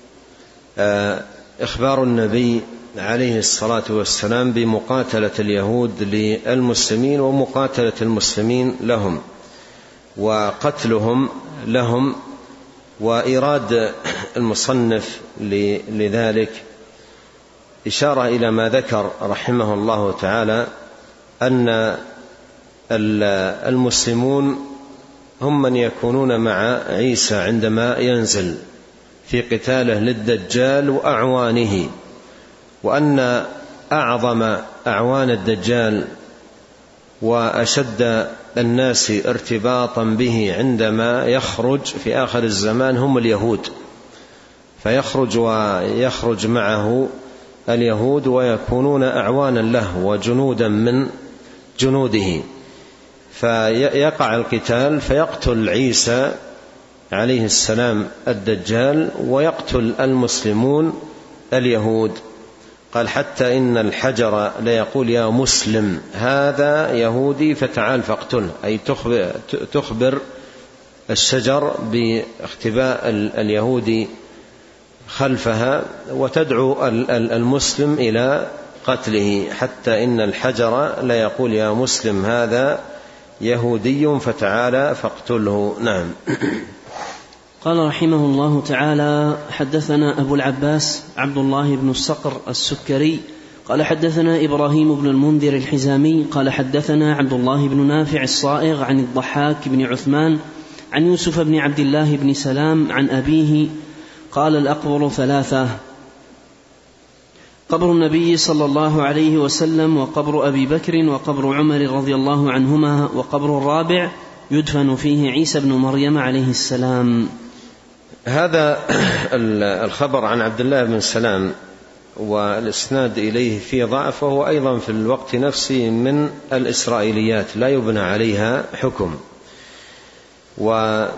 إخبار النبي عليه الصلاة والسلام بمقاتلة اليهود للمسلمين ومقاتلة المسلمين لهم وقتلهم لهم، وإيراد المصنف لذلك إشارة إلى ما ذكر رحمه الله تعالى أن المسلمون هم من يكونون مع عيسى عندما ينزل في قتاله للدجال وأعوانه، وأن أعظم أعوان الدجال وأشد الناس ارتباطا به عندما يخرج في آخر الزمان هم اليهود، فيخرج ويخرج معه اليهود ويكونون أعوانا له وجنودا من جنوده، فيقع القتال فيقتل عيسى عليه السلام الدجال ويقتل المسلمون اليهود. قال: حتى إن الحجر ليقول: يا مسلم هذا يهودي فتعال فاقتله، أي تخبر, تخبر الشجر باختباء اليهودي خلفها وتدعو المسلم إلى قتله، حتى إن الحجر ليقول: يا مسلم هذا يهودي فتعال فاقتله. نعم. قال رحمه الله تعالى: حدثنا أبو العباس عبد الله بن الصقر السكري قال حدثنا إبراهيم بن المنذر الحزامي قال حدثنا عبد الله بن نافع الصائغ عن الضحاك بن عثمان عن يوسف بن عبد الله بن سلام عن أبيه قال: الأقبر ثلاثة: قبر النبي صلى الله عليه وسلم، وقبر أبي بكر، وقبر عمر رضي الله عنهما، وقبر الرابع يدفن فيه عيسى بن مريم عليه السلام. هذا الخبر عن عبد الله بن سلام والإسناد إليه في ضعف، وهو أيضا في الوقت نفسه من الإسرائيليات لا يبنى عليها حكم. وكون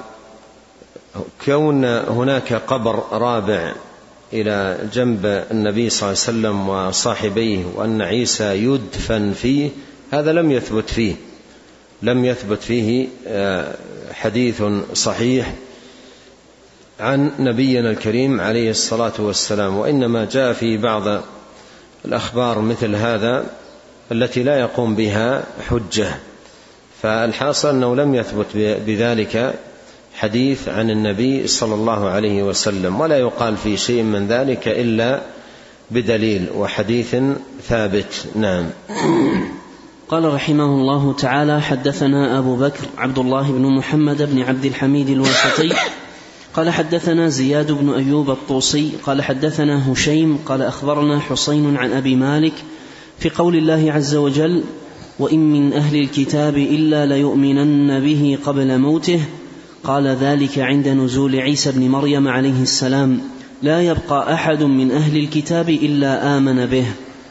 هناك قبر رابع إلى جنب النبي صلى الله عليه وسلم وصاحبيه وأن عيسى يدفن فيه، هذا لم يثبت فيه لم يثبت فيه حديث صحيح عن نبينا الكريم عليه الصلاة والسلام، وإنما جاء في بعض الأخبار مثل هذا التي لا يقوم بها حجة. فالحاصل أنه لم يثبت بذلك حديث عن النبي صلى الله عليه وسلم، ولا يقال في شيء من ذلك إلا بدليل وحديث ثابت. نعم. قال رحمه الله تعالى: حدثنا أبو بكر عبد الله بن محمد بن عبد الحميد الواسطي قال حدثنا زياد بن أيوب الطوسي قال حدثنا هشيم قال أخبرنا حسين عن أبي مالك في قول الله عز وجل: وإن من أهل الكتاب إلا ليؤمنن به قبل موته، قال: ذلك عند نزول عيسى بن مريم عليه السلام، لا يبقى أحد من أهل الكتاب إلا آمن به.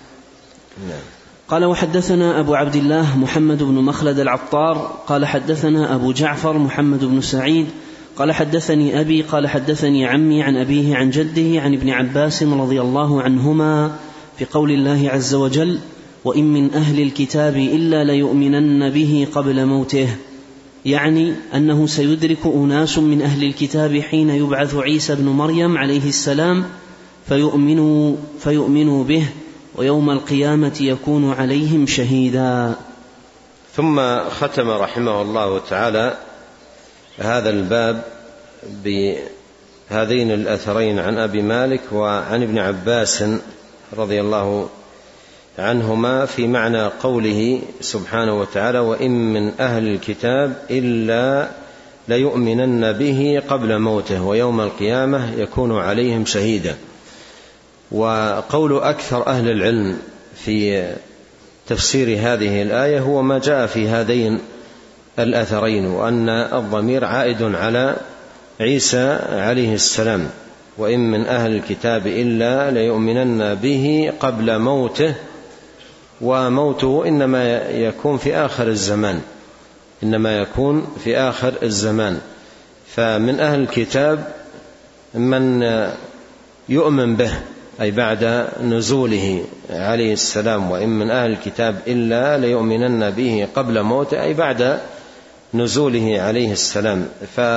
قال: وحدثنا أبو عبد الله محمد بن مخلد العطار قال حدثنا أبو جعفر محمد بن سعيد قال حدثني أبي قال حدثني عمي عن أبيه عن جده عن ابن عباس رضي الله عنهما في قول الله عز وجل: وإن من أهل الكتاب إلا ليؤمنن به قبل موته، يعني أنه سيدرك أناس من أهل الكتاب حين يبعث عيسى بن مريم عليه السلام فيؤمنوا, فيؤمنوا به، ويوم القيامة يكون عليهم شهيدا. ثم ختم رحمه الله تعالى هذا الباب هذين الأثرين عن أبي مالك وعن ابن عباس رضي الله عنهما في معنى قوله سبحانه وتعالى: وإن من أهل الكتاب إلا ليؤمنن به قبل موته ويوم القيامة يكون عليهم شهيدا. وقول أكثر أهل العلم في تفسير هذه الآية هو ما جاء في هذين الأثرين، وأن الضمير عائد على عيسى عليه السلام: وإن من أهل الكتاب إلا ليؤمنن به قبل موته، وموته إنما يكون في آخر الزمان، إنما يكون في آخر الزمان. فمن أهل الكتاب من يؤمن به أي بعد نزوله عليه السلام، وإن من أهل الكتاب إلا ليؤمنن به قبل موته أي بعد نزوله عليه السلام.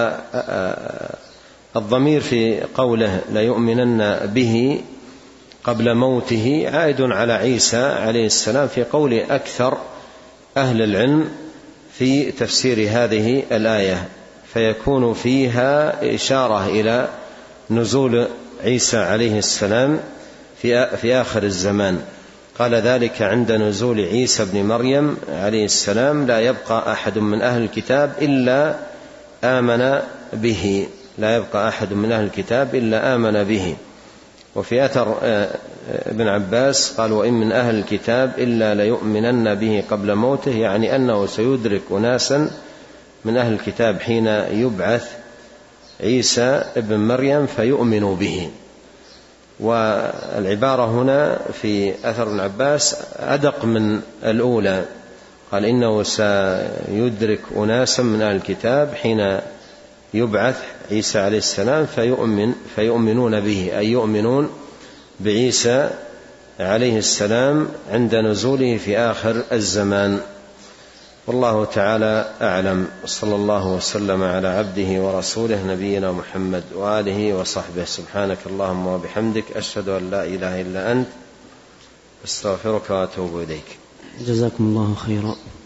فالضمير في قوله ليؤمنن به قبل موته عائد على عيسى عليه السلام في قول أكثر أهل العلم في تفسير هذه الآية، فيكون فيها إشارة إلى نزول عيسى عليه السلام في آخر الزمان. قال ذلك عند نزول عيسى بن مريم عليه السلام: لا يبقى أحد من أهل الكتاب إلا آمن به، لا يبقى أحد من أهل الكتاب إلا آمن به. وفي أثر ابن عباس قال: وإن من أهل الكتاب إلا ليؤمنن به قبل موته، يعني أنه سيدرك أناسا من أهل الكتاب حين يبعث عيسى ابن مريم فيؤمنوا به. والعبارة هنا في أثر ابن عباس أدق من الأولى، قال إنه سيدرك أناسا من أهل الكتاب حين يبعث عيسى عليه السلام فيؤمن فيؤمنون به، أي يؤمنون بعيسى عليه السلام عند نزوله في آخر الزمان. والله تعالى أعلم، صلى الله وسلم على عبده ورسوله نبينا محمد وآله وصحبه. سبحانك اللهم وبحمدك، أشهد أن لا إله إلا أنت، أستغفرك وأتوب إليك. جزاكم الله خيرا.